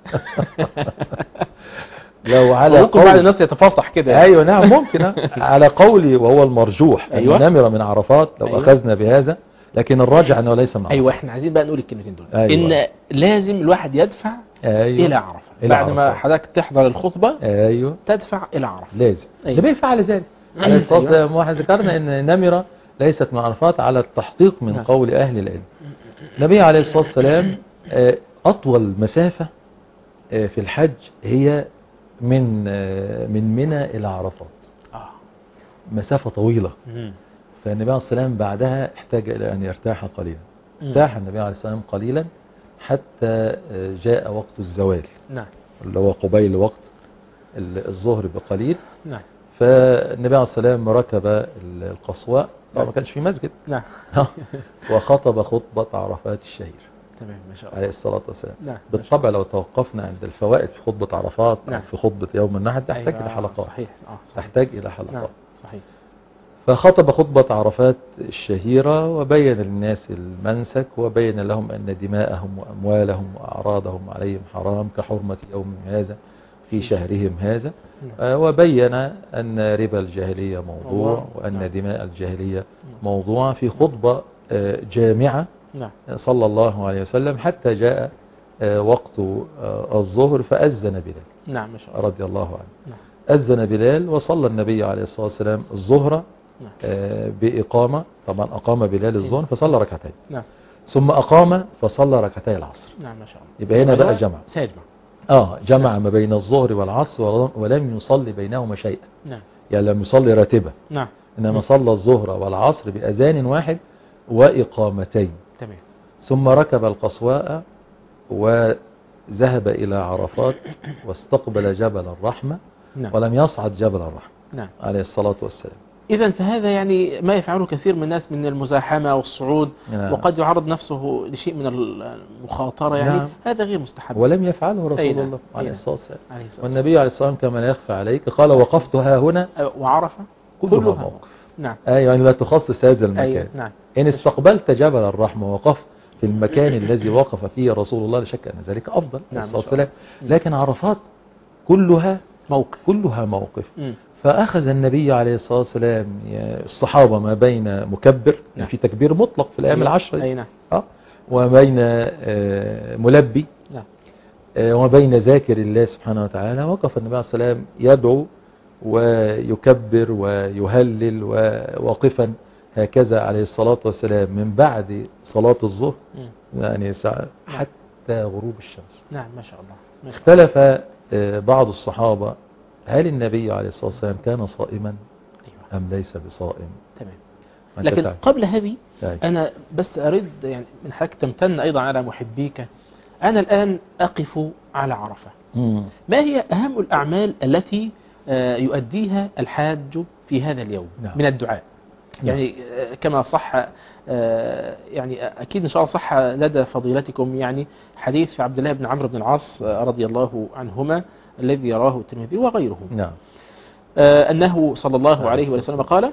لو على ممكن بعض قول الناس يتفاصح كده. ايوه نعم ممكن آه. على قولي وهو المرجوح أيوة. أيوة. نمر من عرفات لو أيوة. اخذنا بهذا، لكن الراجع انه ليس من عرفات. ايوه احنا عايزين بقى نقول الكلمتين دول. أيوة. ان لازم الواحد يدفع أيوة. الى عرفه إلى بعد ما عرفات. حضرتك تحضر الخطبه ايوه تدفع الى عرفه. لازم. أيوة. النبي فعل ذلك عليه الصلاه والسلام. واحنا ذكرنا ان نمره ليست من عرفات على التحقيق من نعم. قول اهل العلم. النبي عليه الصلاه والسلام آه، اطول مسافه آه، في الحج هي من آه، من منى الى عرفات. اه مسافه طويله. مم. فالنبي عليه الصلاه والسلام بعدها احتاج الى ان يرتاح قليلا. ارتاح النبي عليه الصلاه والسلام قليلا حتى آه، جاء وقت الزوال نعم اللي هو قبيل وقت الظهر بقليل. نعم فالنبي عليه الصلاة والسلام ركب القصواء، طبعا ما كانش في مسجد، نعم وخطب خطبة عرفات الشهير تمام ما شاء الله. عليه الصلاة والسلام. نعم بالطبع لو توقفنا عند الفوائد في خطبة عرفات أو نعم. في خطبة يوم النحر تحتاج أيوة. إلى حلقات. صحيح اه صحيح. تحتاج إلى حلقات. نعم صحيح. فخطب خطبة عرفات الشهيرة وبين للناس المنسك وبين لهم أن دماءهم وأموالهم وأعراضهم عليهم حرام كحرمة يوم هذا في شهرهم هذا. آه، وبين أن ربا الجاهلية موضوع وأن دماء الجاهلية موضوع في خطبة آه، جامعة نعم صلى الله عليه وسلم حتى جاء آه، وقت آه، الظهر فأذن بلال نعم ما شاء الله. رضي الله عنه. نعم. أذن بلال وصلى النبي عليه الصلاة والسلام الظهر نعم. آه، بإقامة. طبعا أقام بلال الظهر فصلى ركعتين نعم ثم أقام فصلى ركعتي العصر. نعم ما شاء الله. يبقى هنا بقى أيوة. جمع. سيجمع. آه جمع ما بين الظهر والعصر ولم- ولم يصلي بينهما شيئا. نعم يعني لم يصلي راتبة، نعم إنما صلى الظهر والعصر بأذان واحد وإقامتين. تمام. ثم ركب القصواء وذهب إلى عرفات واستقبل جبل الرحمة نعم ولم يصعد جبل الرحمة نعم. عليه الصلاة والسلام. إذا فهذا يعني ما يفعله كثير من الناس من المزاحمة والصعود. نعم. وقد يعرض نفسه لشيء من المخاطرة يعني. نعم. هذا غير مستحب. ولم يفعله رسول أي نعم. الله أي عليه نعم. الصلاة والسلام. عليه الصلاة والنبي عليه الصلاة والسلام كما لا يخفى عليك قال وقفت ها هنا والسلام. وعرفة كلها كلها موقف. نعم أيوة يعني لا تخصص هذا المكان. أيوة. نعم إن استقبلت جبل الرحمة ووقفت في المكان الذي وقف فيه رسول الله لا شك أن ذلك أفضل عليه نعم، الصلاة ما شاء الله. والسلام. لكن عرفات كلها موقف. كلها موقف. مم. فأخذ النبي عليه الصلاة والسلام الصحابة ما بين مكبر نعم. يعني في تكبير مطلق في الأيام أيوة. العشر أي نعم آه. وبين آه، ملبي نعم آه، وبين ذاكر الله سبحانه وتعالى. وقف النبي عليه الصلاة والسلام يدعو ويكبر ويهلل وواقفا هكذا عليه الصلاة والسلام من بعد صلاة الظهر مم. يعني ساعة حتى غروب الشمس. نعم ما شاء الله. ما شاء اختلف آه، بعض الصحابة هل النبي عليه الصلاة والسلام كان صائما أيوة. أم ليس بصائم. تمام. أنت لكن تعرف. قبل هذه أيوة. أنا بس أريد يعني من حضرتك تمتن أيضا على محبيك. أنا الآن أقف على عرفة. مم. ما هي أهم الأعمال التي آه، يؤديها الحاج في هذا اليوم نعم. من الدعاء؟ يعني آه، كما صح آه، يعني أكيد إن شاء الله صح لدى فضيلتكم يعني حديث عبد الله بن عمرو بن العاص آه، رضي الله عنهما الذي يراه الترمذي وغيره نعم آه، أنه صلى الله عليه عليه وسلم قال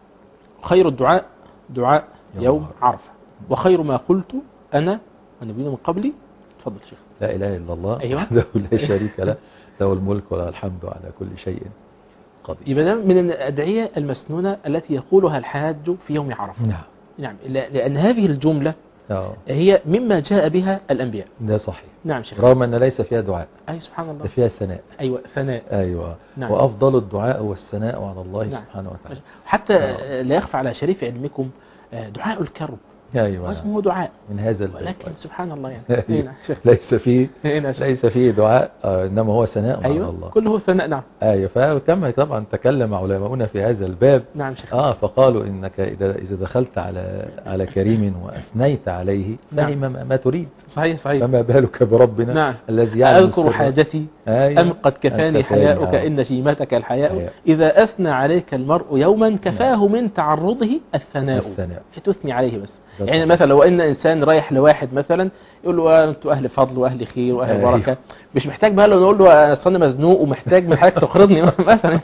خير الدعاء دعاء يوم يوم عرفة. عرفة وخير ما قلت أنا والنبيين من قبلي. تفضل شيخ. لا إله إلا الله أيوة. وحده لا شريك له له الملك وله الحمد على كل شيء قدير. يبقى ده من الأدعية المسنونة التي يقولها الحاج في يوم عرفة. نعم نعم لا- لأن هذه الجملة آه. هي مما جاء بها الأنبياء. ده صحيح نعم شيخ. رغم أن ليس فيها دعاء أي سبحان الله. ده فيها ثناء. أيوة ثناء. أيوة نعم. وأفضل الدعاء والثناء على الله نعم. سبحانه وتعالى. حتى آه. لا يخفى على شريف علمكم آه، دعاء الكرب أيوة واسمه دعاء من هذا الباب. ولكن سبحان الله يعني أيوة. هنا شيخ. ليس فيه هنا شيخ. ليس فيه دعاء آه، إنما هو ثناء على أيوة الله. كله ثناء. نعم أيوة فكما طبعا تكلم علماؤنا في هذا الباب نعم شيخ. آه فقالوا إنك إذا إذا دخلت على على كريم وأثنيت عليه نعم. فهم ما, ما تريد. صحيح صحيح. فما بالك بربنا نعم. الذي يعلم أذكر السر. حاجتي أيوة. أم قد كفاني أنت فاني. حياؤك آه. إن شيمتك الحياء أيوة. إذا أثنى عليك المرء يوما كفاه من تعرضه الثناء. الثناء. تثني عليه بس. ده يعني صحيح. مثلا لو ان انسان رايح لواحد مثلا يقول له انتوا اهل فضل واهل خير واهل أيوة. بركه مش محتاج بقى لو نقول له اصل انا مزنوق ومحتاج من حضرتك تقرضني مثلا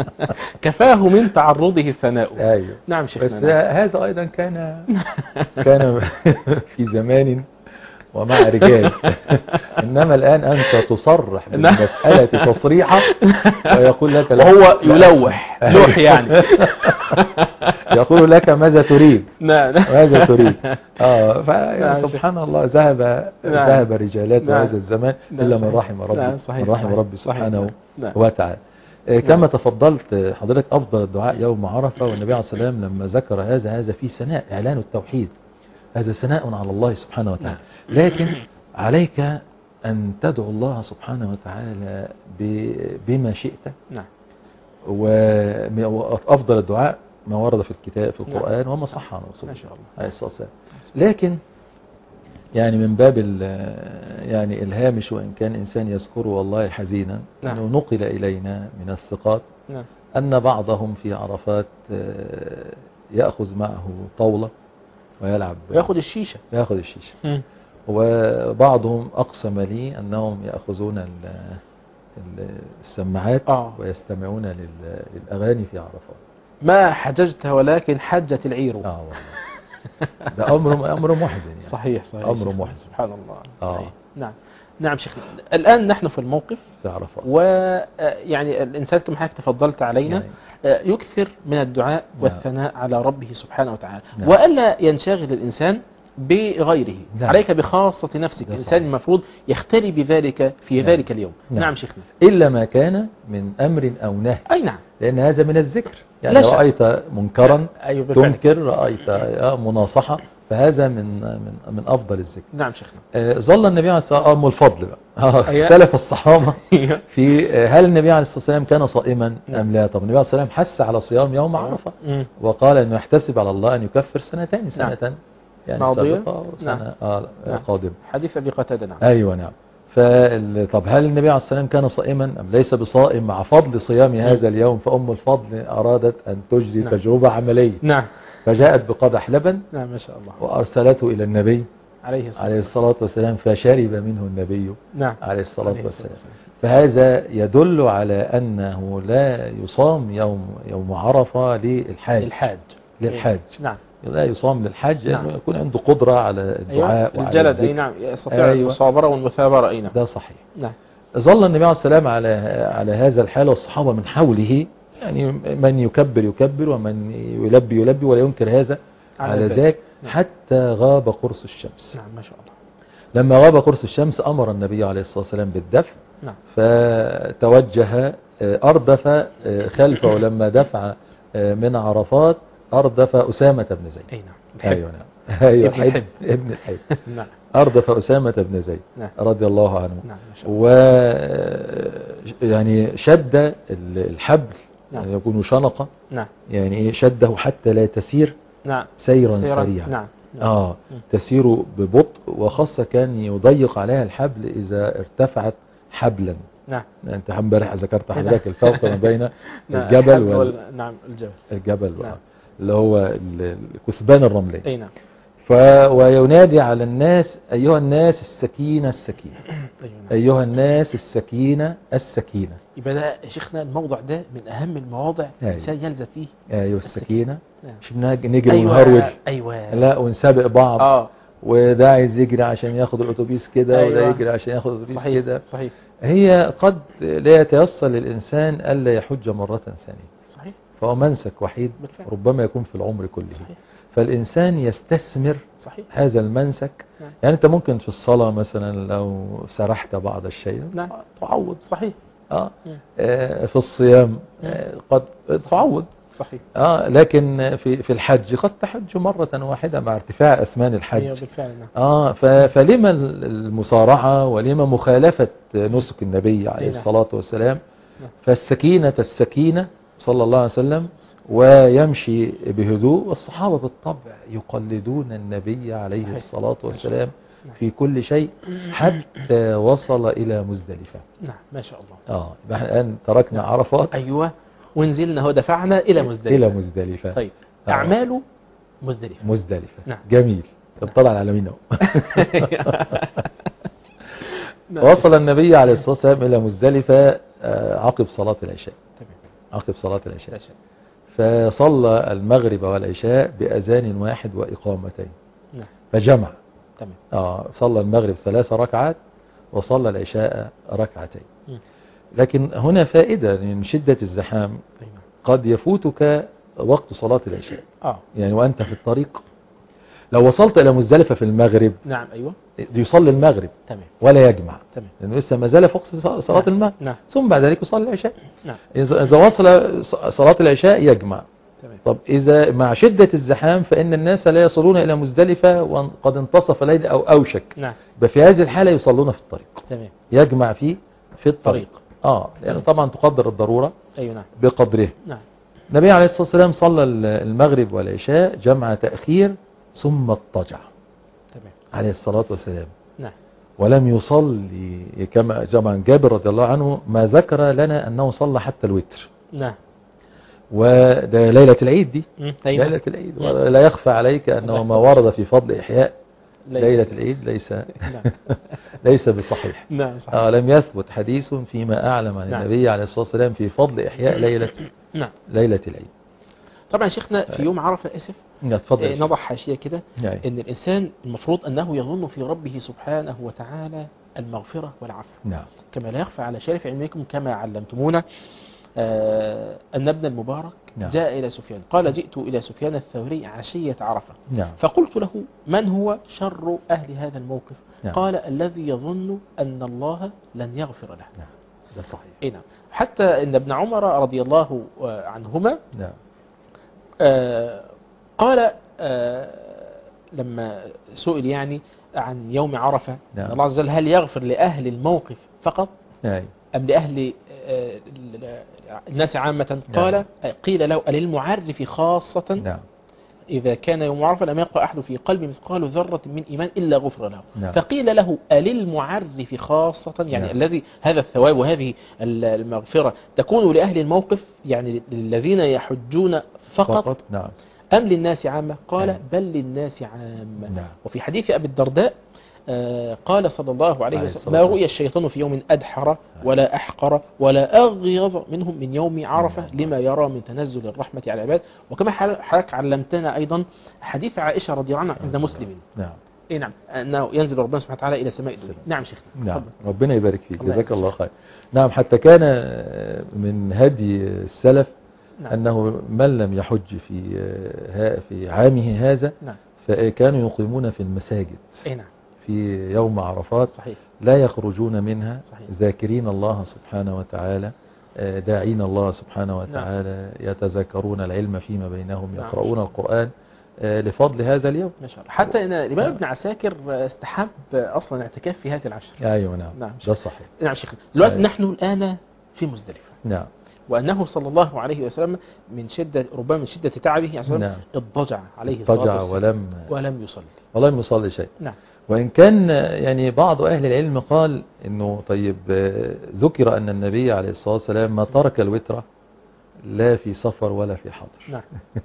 كفاه من تعرضه الثناء. أيوة. نعم شيخنا. بس نعم. هذا أيضا كان كان في زمان ومع رجال. إنما الآن أنت تصرح بالمسألة تصريحا ويقول لك لا، وهو يلوح لوح يعني. يقول لك ماذا تريد، نعم ماذا تريد. اه فسبحان الله، ذهب ذهب رجالات هذا الزمان إلا من رحم ربي، من رحم ربي سبحانه وتعالى. كما تفضلت حضرتك، أفضل الدعاء يوم عرفة، والنبي عليه الصلاة والسلام لما ذكر هذا هذا في ثناء، إعلان التوحيد، هذا ثناء على الله سبحانه وتعالى. لكن عليك أن تدعو الله سبحانه وتعالى بما شئت. نعم. وأفضل الدعاء ما ورد في الكتاب في القرآن وما صح عن رسول الله عليه الصلاة والسلام. لكن يعني من باب يعني الهامش، وإن كان إنسان يذكره والله حزينا، نعم. أنه نقل إلينا من الثقات نعم. أن بعضهم في عرفات يأخذ معه طاولة ويلعب، يأخذ الشيشة يأخذ الشيشة م. وبعضهم أقسم لي أنهم يأخذون السماعات آه. ويستمعون للأغاني في عرفات. ما حججت ولكن حجت العير. آه والله ده أمر أمر محزن يعني. صحيح صحيح أمر محزن سبحان الله. آه. صحيح. نعم نعم شيخنا، الآن نحن في الموقف في عرفات، ويعني الإنسان كما حضرتك تفضلت علينا يعني يكثر من الدعاء نعم. والثناء على ربه سبحانه وتعالى، نعم. وألا ينشغل الإنسان بغيره. نعم. عليك بخاصة نفسك، الإنسان المفروض يختلي بذلك في نعم. ذلك اليوم. نعم. نعم شيخنا، إلا ما كان من أمر أو نهي. أي نعم، لأن هذا من الذكر، يعني لا لو شك. رأيت منكرا أيوة بالفعل. تنكر، رأيت مناصحة، فهذا من من من أفضل الذكر. نعم شيخنا. آه ظل النبي عليه الصلاة والسلام، أم الفضل بقى آه أيوة. اختلف الصحابة في آه هل النبي عليه الصلاة والسلام كان صائما أم لا. طب النبي عليه الصلاة والسلام حث على صيام يوم عرفة، وقال أنه يحتسب على الله أن يكفر سنتين، سنة نعم. يعني ماضية سابقة وسنة نعم. آه نعم. قادمة. حديث أبي قتادة. نعم. أيوة نعم. طب هل النبي عليه الصلاة والسلام كان صائما أم ليس بصائم مع فضل صيام هذا اليوم؟ فأم الفضل أرادت أن تجري نعم. تجربة عملية. نعم. فجاءت بقدح لبن. نعم ما شاء الله. وأرسلته إلى النبي عليه الصلاة, عليه الصلاة والسلام، فشرب منه النبي. نعم. عليه الصلاة والسلام. فهذا يدل على أنه لا يصام يوم يوم عرفة للحاج. الحاج. للحاج. نعم. لا يصام للحج لأنه نعم. يكون عنده قدرة على الدعاء. أيوة. الجلد. أي نعم، يستطيع أيوة. المصابرة والمثابرة. أي نعم. ده صحيح. نعم. ظل النبي عليه السلام على على هذا الحال، والصحابة من حوله، يعني من يكبر يكبر ومن يلبي يلبي ولا ينكر هذا على, على ذاك. نعم. حتى غاب قرص الشمس. نعم ما شاء الله. لما غاب قرص الشمس أمر النبي عليه الصلاة والسلام بالدفع. نعم. فتوجه أردف خلفه لما دفع من عرفات، أردف أسامة بن زيد. أي نعم. أيوة نعم. أيوة ابن الحب. ابن الحب. نعم. أردف أسامة بن زيد. نعم. رضي الله عنه. نعم ما شاء الله. و يعني شد الحبل. نعم. يعني يكون شنقة. نعم. يعني شده حتى لا تسير. نعم. سيرا, سيرا. سريعا. نعم. آه م. تسير ببطء، وخاصة كان يضيق عليها الحبل إذا ارتفعت حبلا. نعم. أنت امبارح ذكرت حضرتك الفرق ما بين نعم. الجبل وال... نعم الجبل. الجبل نعم. اللي هو الكثبان الرملي. أي نعم. ف... وينادي على الناس: أيها الناس السكينة السكينة. أيها الناس السكينة السكينة. يبقى ده يا شيخنا الموضوع ده من أهم المواضع الإنسان يلزم فيه. أيوه السكينة. نعم. مش نجري أيوة. ونهرول. أيوة. لا ونسابق بعض. آه. وده عايز يجري عشان ياخد الأتوبيس كده. أيوة. وده يجري عشان ياخد الأتوبيس صحيح. كده. صحيح. هي قد لا يتيسر للإنسان ألا يحج مرة ثانية. صحيح. فهو منسك وحيد بالفعل. ربما يكون في العمر كله. صحيح. فالإنسان يستثمر صحيح. هذا المنسك. نعم. يعني أنت ممكن في الصلاة مثلا لو سرحت بعض الشيء. نعم. تعوض. صحيح. آه. آه في الصيام آه قد تعوض. صحيح. آه لكن في في الحج قد تحج مرة واحدة مع ارتفاع أثمان الحج. أيوة بالفعل. نعم. آه فلما المصارعة ولما مخالفة نسك النبي عليه الصلاة والسلام. نعم. فالسكينة السكينة صلى الله عليه وسلم، ويمشي بهدوء. والصحابة بالطبع يقلدون النبي عليه صحيح. الصلاة والسلام في كل شيء حتى وصل إلى مزدلفة. نعم ما شاء الله. آه الآن تركنا عرفات. أيوة ونزلنا ودفعنا إلى مزدلفة. إلى مزدلفة. طيب آه. أعماله مزدلفة. مزدلفة. نعم. جميل. طب طلع العالمين اهو. وصل النبي عليه الصلاة والسلام إلى مزدلفة عقب صلاة العشاء. عقب صلاة العشاء. فصلى المغرب والعشاء بأذان واحد وإقامتين. نعم. فجمع تمام. اه صلى المغرب ثلاث ركعات وصلى العشاء ركعتين. م. لكن هنا فائدة من شدة الزحام، أيوة. قد يفوتك وقت صلاة العشاء. اه يعني وأنت في الطريق لو وصلت إلى مزدلفة في المغرب نعم أيوة يصلي المغرب تمام ولا يجمع، تمام لأنه لسه ما زال في وقت صلاة نعم. المغرب. نعم ثم بعد ذلك يصلي العشاء. نعم إذا إذا وصل صلاة العشاء يجمع. تمام. طب إذا مع شدة الزحام فإن الناس لا يصلون إلى مزدلفة وقد انتصف الليل أو أوشك، نعم ففي هذه الحالة يصلون في الطريق، تمام يجمع فيه في الطريق. طريق. آه لأنه طبعا تقدر الضرورة أيوة نعم بقدره. نعم النبي عليه الصلاة والسلام صلى المغرب والعشاء جمع تأخير ثم اضطجع تمام عليه الصلاة والسلام، نعم ولم يصلي كما طبعا جابر رضي الله عنه ما ذكر لنا أنه صلى حتى الوتر، نعم وده ليلة العيد دي م. أيوة. ليلة العيد، ولا يخفى عليك أنه ما ورد في فضل إحياء ليلة العيد ليس نعم ليس بصحيح. نعم صحيح. آه لم يثبت حديث فيما أعلم عن نعم. النبي عليه الصلاة والسلام في فضل إحياء ليلة نعم ليلة العيد. طبعا شيخنا في يوم عرفة آسف اتفضل. آه، نضع حاشية كده يعني. ان الانسان المفروض انه يظن في ربه سبحانه وتعالى المغفرة والعفو، نعم كما لا يخفى على شرف علمكم كما علمتمونا آه ان ابن المبارك نعم. جاء الى سفيان قال جئت الى سفيان الثوري عشية عرفة نعم فقلت له من هو شر اهل هذا الموقف؟ نعم. قال الذي يظن ان الله لن يغفر له. نعم ده صحيح. اي نعم. حتى ان ابن عمر رضي الله آه، عنهما نعم آه قال آه لما سئل يعني عن يوم عرفة نعم. الله عز وجل هل يغفر لأهل الموقف فقط نعم أم لأهل آه الناس عامة؟ نعم. قال قيل له للمعرف خاصة نعم إذا كان يوم عرفة لم يبقى أحد في قلبه مثقال ذرة من إيمان إلا غفر له. نعم. فقيل له أللمعرف خاصة يعني نعم. الذي هذا الثواب وهذه المغفرة تكون لأهل الموقف يعني للذين يحجون فقط, فقط. نعم أم للناس عامة؟ قال نعم. بل للناس عامة. نعم. وفي حديث أبي الدرداء آه قال صلى الله عليه وسلم ما رؤي الشيطان في يوم أدحر ولا أحقر ولا أغيظ منهم من يوم عرفة لما يرى من تنزل الرحمة على العباد. وكما حضرتك علمتنا أيضا حديث عائشة رضي الله عنها عند مسلم. نعم إيه نعم أنه ينزل ربنا سبحانه وتعالى إلى سماء الدنيا. نعم شيخنا. نعم ربنا يبارك فيك الله جزاك يبارك. الله خير. نعم حتى كان من هدي السلف نعم. أنه من لم يحج في في عامه هذا نعم. فكانوا يقيمون في المساجد إيه نعم. في يوم عرفات صحيح. لا يخرجون منها صحيح. ذاكرين الله سبحانه وتعالى داعين الله سبحانه وتعالى نعم. يتذكرون العلم فيما بينهم يقرؤون نعم. القرآن لفضل هذا اليوم. ما شاء الله. حتى ان الإمام ابن عساكر استحب اصلا اعتكاف في هذه العشر. ايوه نعم. نعم ده صحيح. نعم شيخ. دلوقتي أيوة. نحن الآن في مزدلفة. نعم. وأنه صلى الله عليه وسلم من شدة ربما من شدة تعبه يعني نعم. اضطجع عليه الصلاة اضطجع والسلام ولم ولم يصلي. ولم يصلي شيء. نعم. وإن كان يعني بعض أهل العلم قال إنه طيب ذكر أن النبي عليه الصلاة والسلام ما ترك الوتر لا في سفر ولا في حضر. نعم.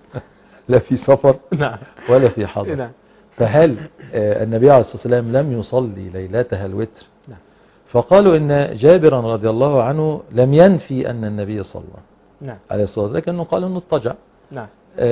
لا في سفر نعم. ولا في حضر. نعم. فهل النبي عليه الصلاة والسلام لم يصلي ليلتها الوتر؟ نعم. فقالوا إن جابرا رضي الله عنه لم ينفي أن النبي صلى نعم. عليه الصلاة والسلام لكنه قال أنه اضطجع. نعم.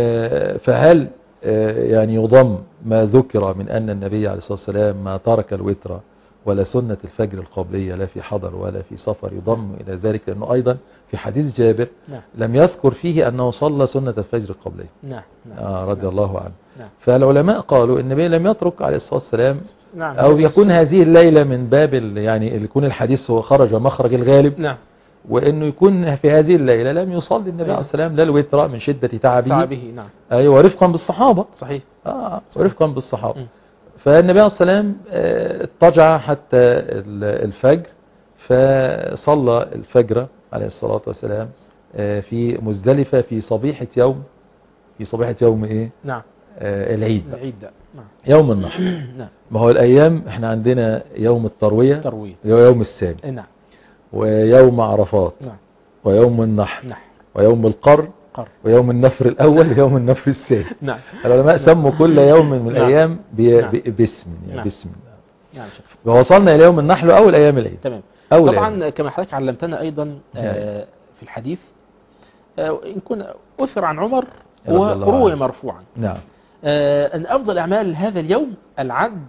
فهل يعني يضم ما ذكر من أن النبي عليه الصلاة والسلام ما ترك الوتر ولا سنة الفجر القبلية لا في حضر ولا في سفر يضم إلى ذلك لأنه أيضا في حديث جابر نعم. لم يذكر فيه أنه صلى سنة الفجر القبلية. نعم. نعم. آه رضي نعم. الله عنه. نعم. فالعلماء قالوا النبي لم يترك عليه الصلاة والسلام. نعم. أو يكون هذه الليلة من باب يعني يكون الحديث هو خرج مخرج الغالب. نعم. وانه يكون في هذه الليلة لم يصلي النبي عليه السلام لا الوتر من شدة تعبه. تعبه نعم. ايوه ورفقا بالصحابة. صحيح. اه ورفقا بالصحابة. م. فالنبي عليه السلام اضطجع حتى الفجر فصلى الفجر عليه الصلاة والسلام في مزدلفة في صبيحة يوم في صبيحة يوم ايه؟ نعم. آه العيد. العيد ده. نعم. يوم النحر. نعم. ما هو الايام احنا عندنا يوم التروية. التروية. يوم السابع. نعم. ويوم عرفات. نعم. ويوم النحر. نعم. ويوم القر. قر. ويوم النفر الأول ويوم النفر الثاني. نعم. العلماء سموا كل يوم من الأيام نعم. باسم يعني نعم. باسم. نعم. ووصلنا إلى يوم النحل أول أيام العيد. تمام. أول طبعا أيام. كما حضرتك علمتنا أيضا آه في الحديث آه إن كنا أثر عن عمر وروي مرفوعا. نعم. آه أن أفضل أعمال هذا اليوم العج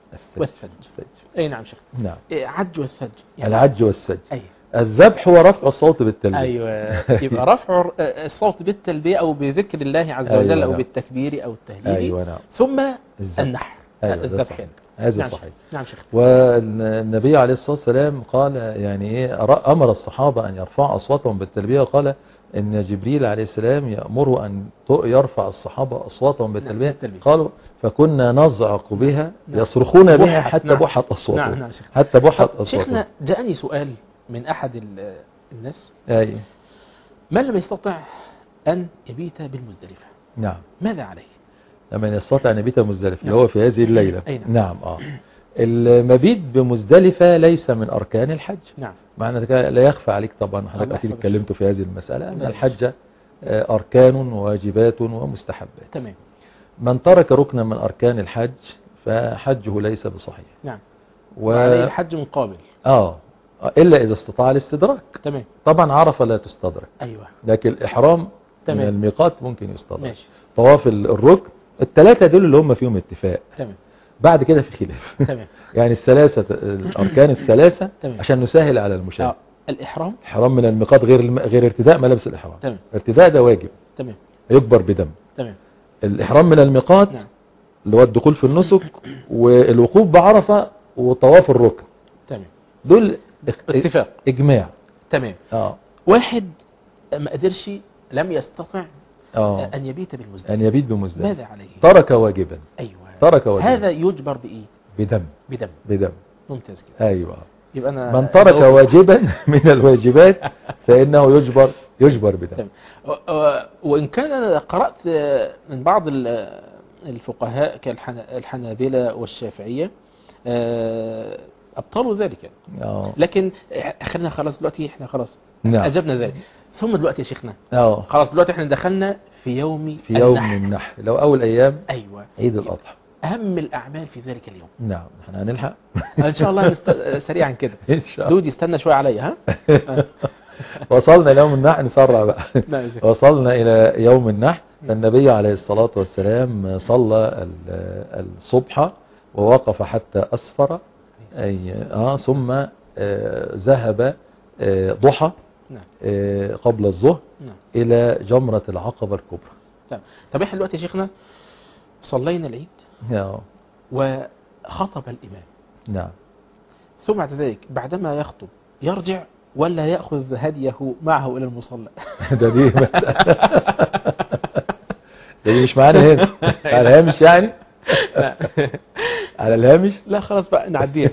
والثلج. أي نعم شيخ. نعم. إيه عج والثلج يعني العج والثلج. أي. الذبح هو رفع الصوت بالتلبية. أيوة. يبقى رفع الصوت بالتلبية أو بذكر الله عز وجل. أيوة. أو بالتكبير أو التهليل. أيوة نعم. ثم الذبح. النحر. أيوة الذبح. هذا نعم صحيح. نعم شيخ. والنبي عليه الصلاة والسلام قال يعني إيه أمر الصحابة أن يرفعوا أصواتهم بالتلبية، وقال إن جبريل عليه السلام يأمر أن يرفع الصحابة أصواتهم بالتلبية. نعم. قالوا فكنا نزعق بها. نعم. يصرخون بها حتى نعم. بحت أصواتهم. نعم. نعم. حتى بحت أصواتهم. شيخنا جاءني سؤال من أحد الناس. أي. من لم يستطع أن يبيت بالمزدلفة. نعم. ماذا عليه؟ من يستطيع أن يبيت بمزدلفة. نعم. اللي هو في هذه الليلة. نعم. نعم. آه. المبيت بمزدلفة ليس من أركان الحج. نعم. معنى لا يخفى عليك طبعا، حضرتك أكيد اتكلمت في هذه المسألة، أن الحج أركان وواجبات ومستحبات. تمام. من ترك ركنا من أركان الحج فحجه ليس بصحيح. نعم. و... وعليه الحج مقابل. آه إلا إذا استطاع الاستدراك. تمام. طبعا عرفة لا تستدرك. أيوة. لكن الإحرام تمام. من الميقات ممكن يستدرك. ماشي. طواف الركن الثلاثة دول اللي هم فيهم اتفاق. تمام. بعد كده في خلاف. تمام. يعني الثلاثة الأركان الثلاثة. تمام. عشان نسهل على المشاهد. آه. الإحرام. الإحرام من الميقات غير الم... غير ارتداء ملابس الإحرام. تمام. ارتداء ده واجب. تمام. يكبر بدم. تمام. الإحرام من الميقات. نعم. اللي هو الدخول في النسك والوقوف بعرفة وطواف الركن. تمام. دول اتفاق إجماع. تمام. اه واحد ما قدرش لم يستطع اه أن يبيت بالمزدلفة. أن يبيت بمزدلفة. ماذا عليه؟ ترك واجبا. أيوة. ترك واجبا. هذا يجبر بإيه؟ بدم. بدم. بدم. ممتاز كده. أيوة. يبقى أنا من ترك واجبا من الواجبات فإنه يجبر يجبر بدم. تمام. وإن كان أنا قرأت من بعض الفقهاء كالحنابلة والشافعية أبطلوا ذلك. أوه. لكن خلينا خلاص دلوقتي احنا خلاص. نعم. أجبنا ذلك. ثم دلوقتي يا شيخنا. أوه. خلاص دلوقتي احنا دخلنا في يوم في يوم النحر. النحر لو أول أيام. أيوة. عيد الأضحى. أهم الأعمال في ذلك اليوم. نعم احنا هنلحق إن شاء الله نست... سريعا كده. إن شاء الله. دودي استنى شوية عليا ها. وصلنا ليوم النحر نسرع بقى. وصلنا إلى يوم النحر فالنبي عليه الصلاة والسلام صلى الصبح ووقف حتى أسفر أي آه ثم آه ذهب آه ضحى آه قبل الظهر إلى جمرة العقبة الكبرى. طيب طب احنا دلوقتي يا شيخنا صلينا العيد نعم وخطب الإمام. نعم. ثم بعد ذلك بعدما يخطب يرجع ولا يأخذ هديه معه إلى المصلى؟ ده دي مسألة. ده دي مش معانا هنا على الهامش يعني. على الهامش لا خلاص بقى نعديها.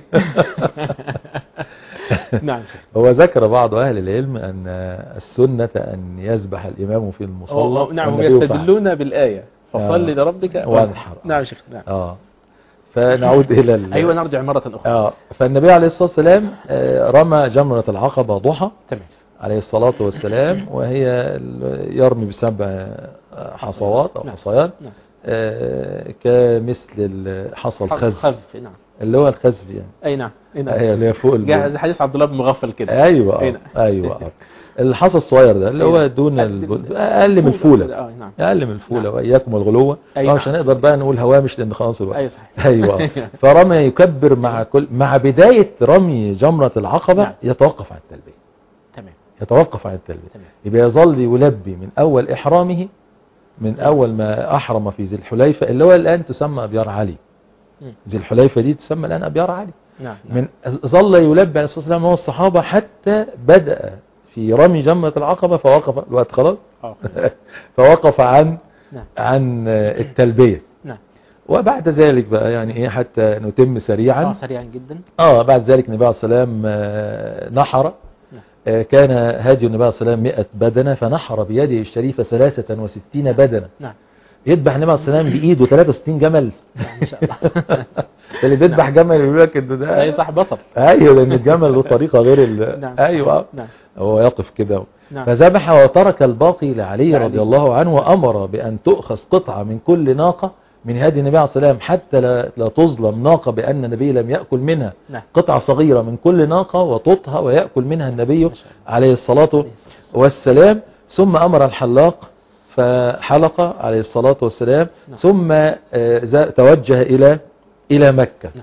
نعم. هو ذكر بعض أهل العلم أن السنة أن يذبح الإمام في المصلى. نعم هم يستدلون بالآية فصل لربك وانحر. نعم شيخ. نعم. آه. فنعود إلى ال... أيوة نرجع مرة أخرى. آه. فالنبي عليه الصلاة والسلام رمى جمرة العقبة ضحى. تمام. عليه الصلاة والسلام وهي يرمي بسبع حصوات أو حصيان. نعم. آه كمثل حصى الخزف. نعم. اللي هو الخزف يعني. أي نعم. أي نعم. أيوة اللي هي فوق جاهز حديث عبد الله بن مغفل كده. أيوة. أيوة. أيوة. الحصى الصغير ده اللي هو دون ال... أقل من الفولة. آه نعم. أقل من الفولة. نعم. وإياكم الغلوة. أيوة. مش هنقدر بقى نقول هوامش لأن خلاص الوقت. أيوة صحيح. أيوة. فرمى يكبر مع كل مع بداية رمي جمرة العقبة. نعم. يتوقف عن التلبية. تمام. يتوقف عن التلبية. تمام. يبقى يظل يلبي من أول إحرامه من أول ما أحرم في ذي الحليفة اللي هو الآن تسمى أبيار علي. ذي الحليفة دي تسمى الآن أبيار علي. نعم. من ظل يلبي عليه الصلاة والسلام هو الصحابة حتى بدأ في رمي جمرة العقبة فوقف الوقت خلاص. فوقف عن نعم. عن التلبية. نعم. وبعد ذلك بقى يعني ايه حتى نتم سريعا. اه سريعا جدا. اه بعد ذلك النبي عليه الصلاة والسلام نحر. نعم. كان هدي النبي عليه الصلاة والسلام مئة بدنة فنحر بيده الشريفة ثلاثة وستين بدنة. نعم. يذبح النبي عليه الصلاة والسلام بإيده ثلاثة وستين جمل. ما شاء الله. اللي بيذبح نعم. جمل يقول لك ان ده اي صح بطل. ايوه لان الجمل له طريقه غير ال... نعم. ايوه نعم. هو يقف كده. نعم. فذبح وترك الباقي لعلي رضي الله عنه وامر بان تؤخذ قطعه من كل ناقه من هدي النبي عليه الصلاه والسلام حتى لا, لا تظلم ناقه بان النبي لم ياكل منها. نعم. قطعه صغيره من كل ناقه وتطهى وياكل منها النبي عليه الصلاه والسلام. ثم امر الحلاق فحلق عليه الصلاه والسلام. نعم. ثم توجه الى الى مكه. نعم.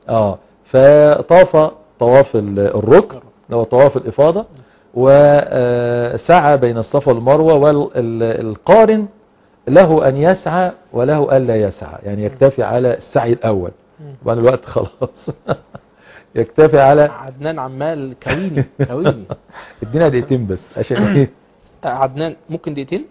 اه فطاف طواف ال- الركن لو طواف الإفاضة، وسعى بين الصفا والمروة، والقارن له أن يسعى وله أن لا يسعى، يعني يكتفي على السعي الأول وبعد الوقت خلاص يكتفي على عدنان عمال كويني كويني ادينا دقيقتين بس عشان ايه. عدنان ممكن دقيقتين؟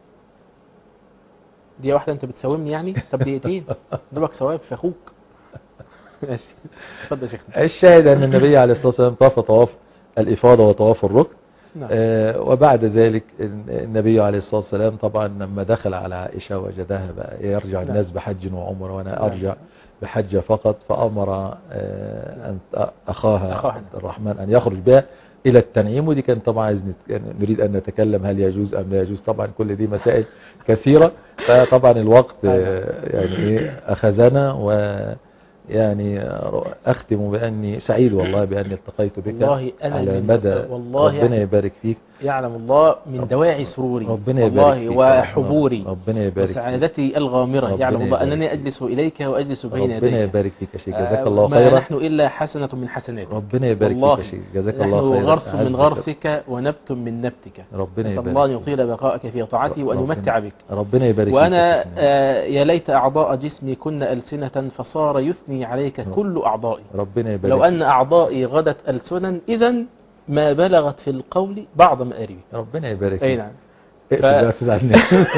دقيقة واحدة انت بتساومني يعني؟ طب دقيقتين دوبك ثواب في اخوك. ماشي اتفضل يا شيخنا. الشاهد أن النبي عليه الصلاة والسلام طاف طواف الإفاضة وطواف الركن. نعم. آه وبعد ذلك النبي عليه الصلاة والسلام طبعا لما دخل على عائشة وجدها بقى يرجع نعم. الناس بحج وعمر وأنا نعم. أرجع بحج فقط، فأمر آه أن أخاها أخاها. عبد الرحمن أن يخرج بها إلى التنعيم. ودي كان طبعا عايز نت- نريد أن نتكلم هل يجوز أم لا يجوز، طبعا كل دي مسائل كثيرة، فطبعا الوقت آه يعني إيه أخذنا. و يعني أختم بأني سعيد والله بأني التقيت بك والله أنا على من مدى. والله ربنا يعني يبارك فيك. يعلم الله من دواعي سروري ربنا يبارك والله فيك. وحبوري ربنا يبارك فيك. وسعادتي الغامرة. ربنا يعلم الله يبارك أنني فيك. أجلس إليك وأجلس بين ربنا يديك. يبارك فيك يا شيخ، آه، جزاك الله ما خيرا. نحن إلا حسنة من حسناتك. ربنا يبارك فيك والله يا شيخ، جزاك نحن الله خيرا. غرس من أعزك. غرسك ونبت من نبتك. ربنا نسأل يبارك الله أن فيك. يطيل بقائك في طاعتي وأن ربنا- يمتع بك. ربنا يبارك فيك وأنا يا شيخ. آه، يا ليت أعضاء جسمي كن ألسنة فصار يثني عليك كل أعضائي. ربنا يبارك لو أن أعضائي غدت ألسنا إذن ما بلغت في القول بعض مآربي. ربنا يبارك أي فيك. نعم. اقفل ف- بقى يا أستاذ عدنان.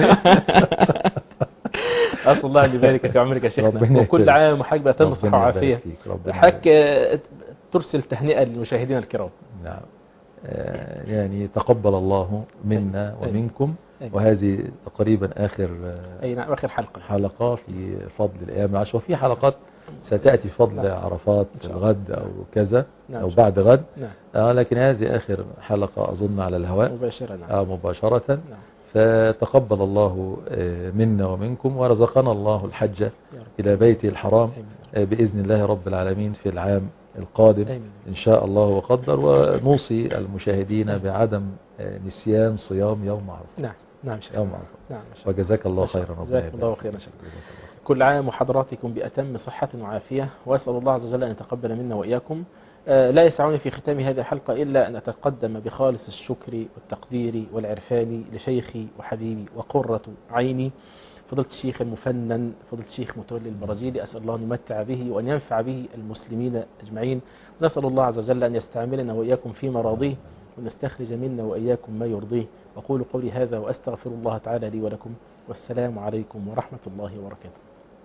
أسأل الله أن يبارك في عمرك يا شيخنا، ربنا وكل يبارك. عام وحضرتك بأتم ربنا الصحة يبارك والعافية. فيك. ربنا حضرتك آه، ترسل تهنئة للمشاهدين الكرام. نعم. آه، يعني تقبل الله منا أي. ومنكم. أي. وهذه تقريبا آخر آه، أي نعم آخر حلقة. حلقة في فضل الأيام العشر، وفي حلقات ستأتي في فضل نعم. عرفات إن شاء الله. الغد أو كذا نعم. أو بعد غد. نعم آه لكن هذه آخر حلقة أظن على الهواء مباشرة. نعم. آه مباشرة. نعم. فتقبل الله آه، منا ومنكم، ورزقنا الله الحج يا رب. إلى بيته الحرام آمين. آه، بإذن الله رب العالمين في العام القادم آمين. إن شاء الله وقدر. ونوصي المشاهدين بعدم آه، نسيان صيام يوم عرفة. نعم نعم شيخ. يوم عرفة. نعم إن شاء الله. وجزاك الله خيرا. ربنا جزاك الله يبارك خيرا فيك. شيخ. جزاك الله خيرا. كل عام وحضراتكم بأتم صحة وعافية، وأسأل الله عز وجل أن يتقبل منا وإياكم. آه، لا يسعني في ختام هذه الحلقة إلا أن أتقدم بخالص الشكر والتقدير والعرفان لشيخي وحبيبي وقرة عيني فضيلة الشيخ المفنن فضيلة الشيخ متولي البراجيلي. أسأل الله أن يمتع به وأن ينفع به المسلمين أجمعين. ونسأل الله عز وجل أن يستعملنا وإياكم في مراضيه ونستخرج منا وإياكم ما يرضيه. وأقول قولي هذا وأستغفر الله تعالى لي ولكم، والسلام عليكم ورحمة الله وبركاته.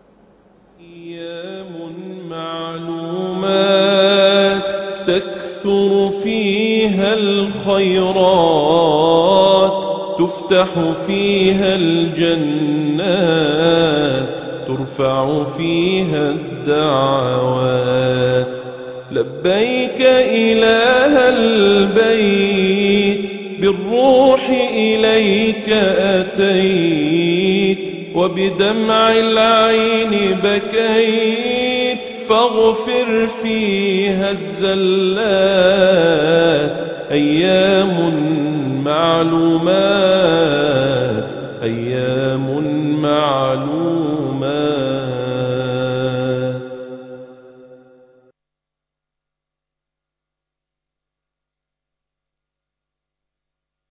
أيام معلومات تكثر فيها الخيرات، تفتح فيها الجنات، ترفع فيها الدعوات. لبيك إله البيت بالروح إليك أتيت، وبدمع العين بكيت، فاغفر فيها الزلات. أيام معلومات أيام معلومات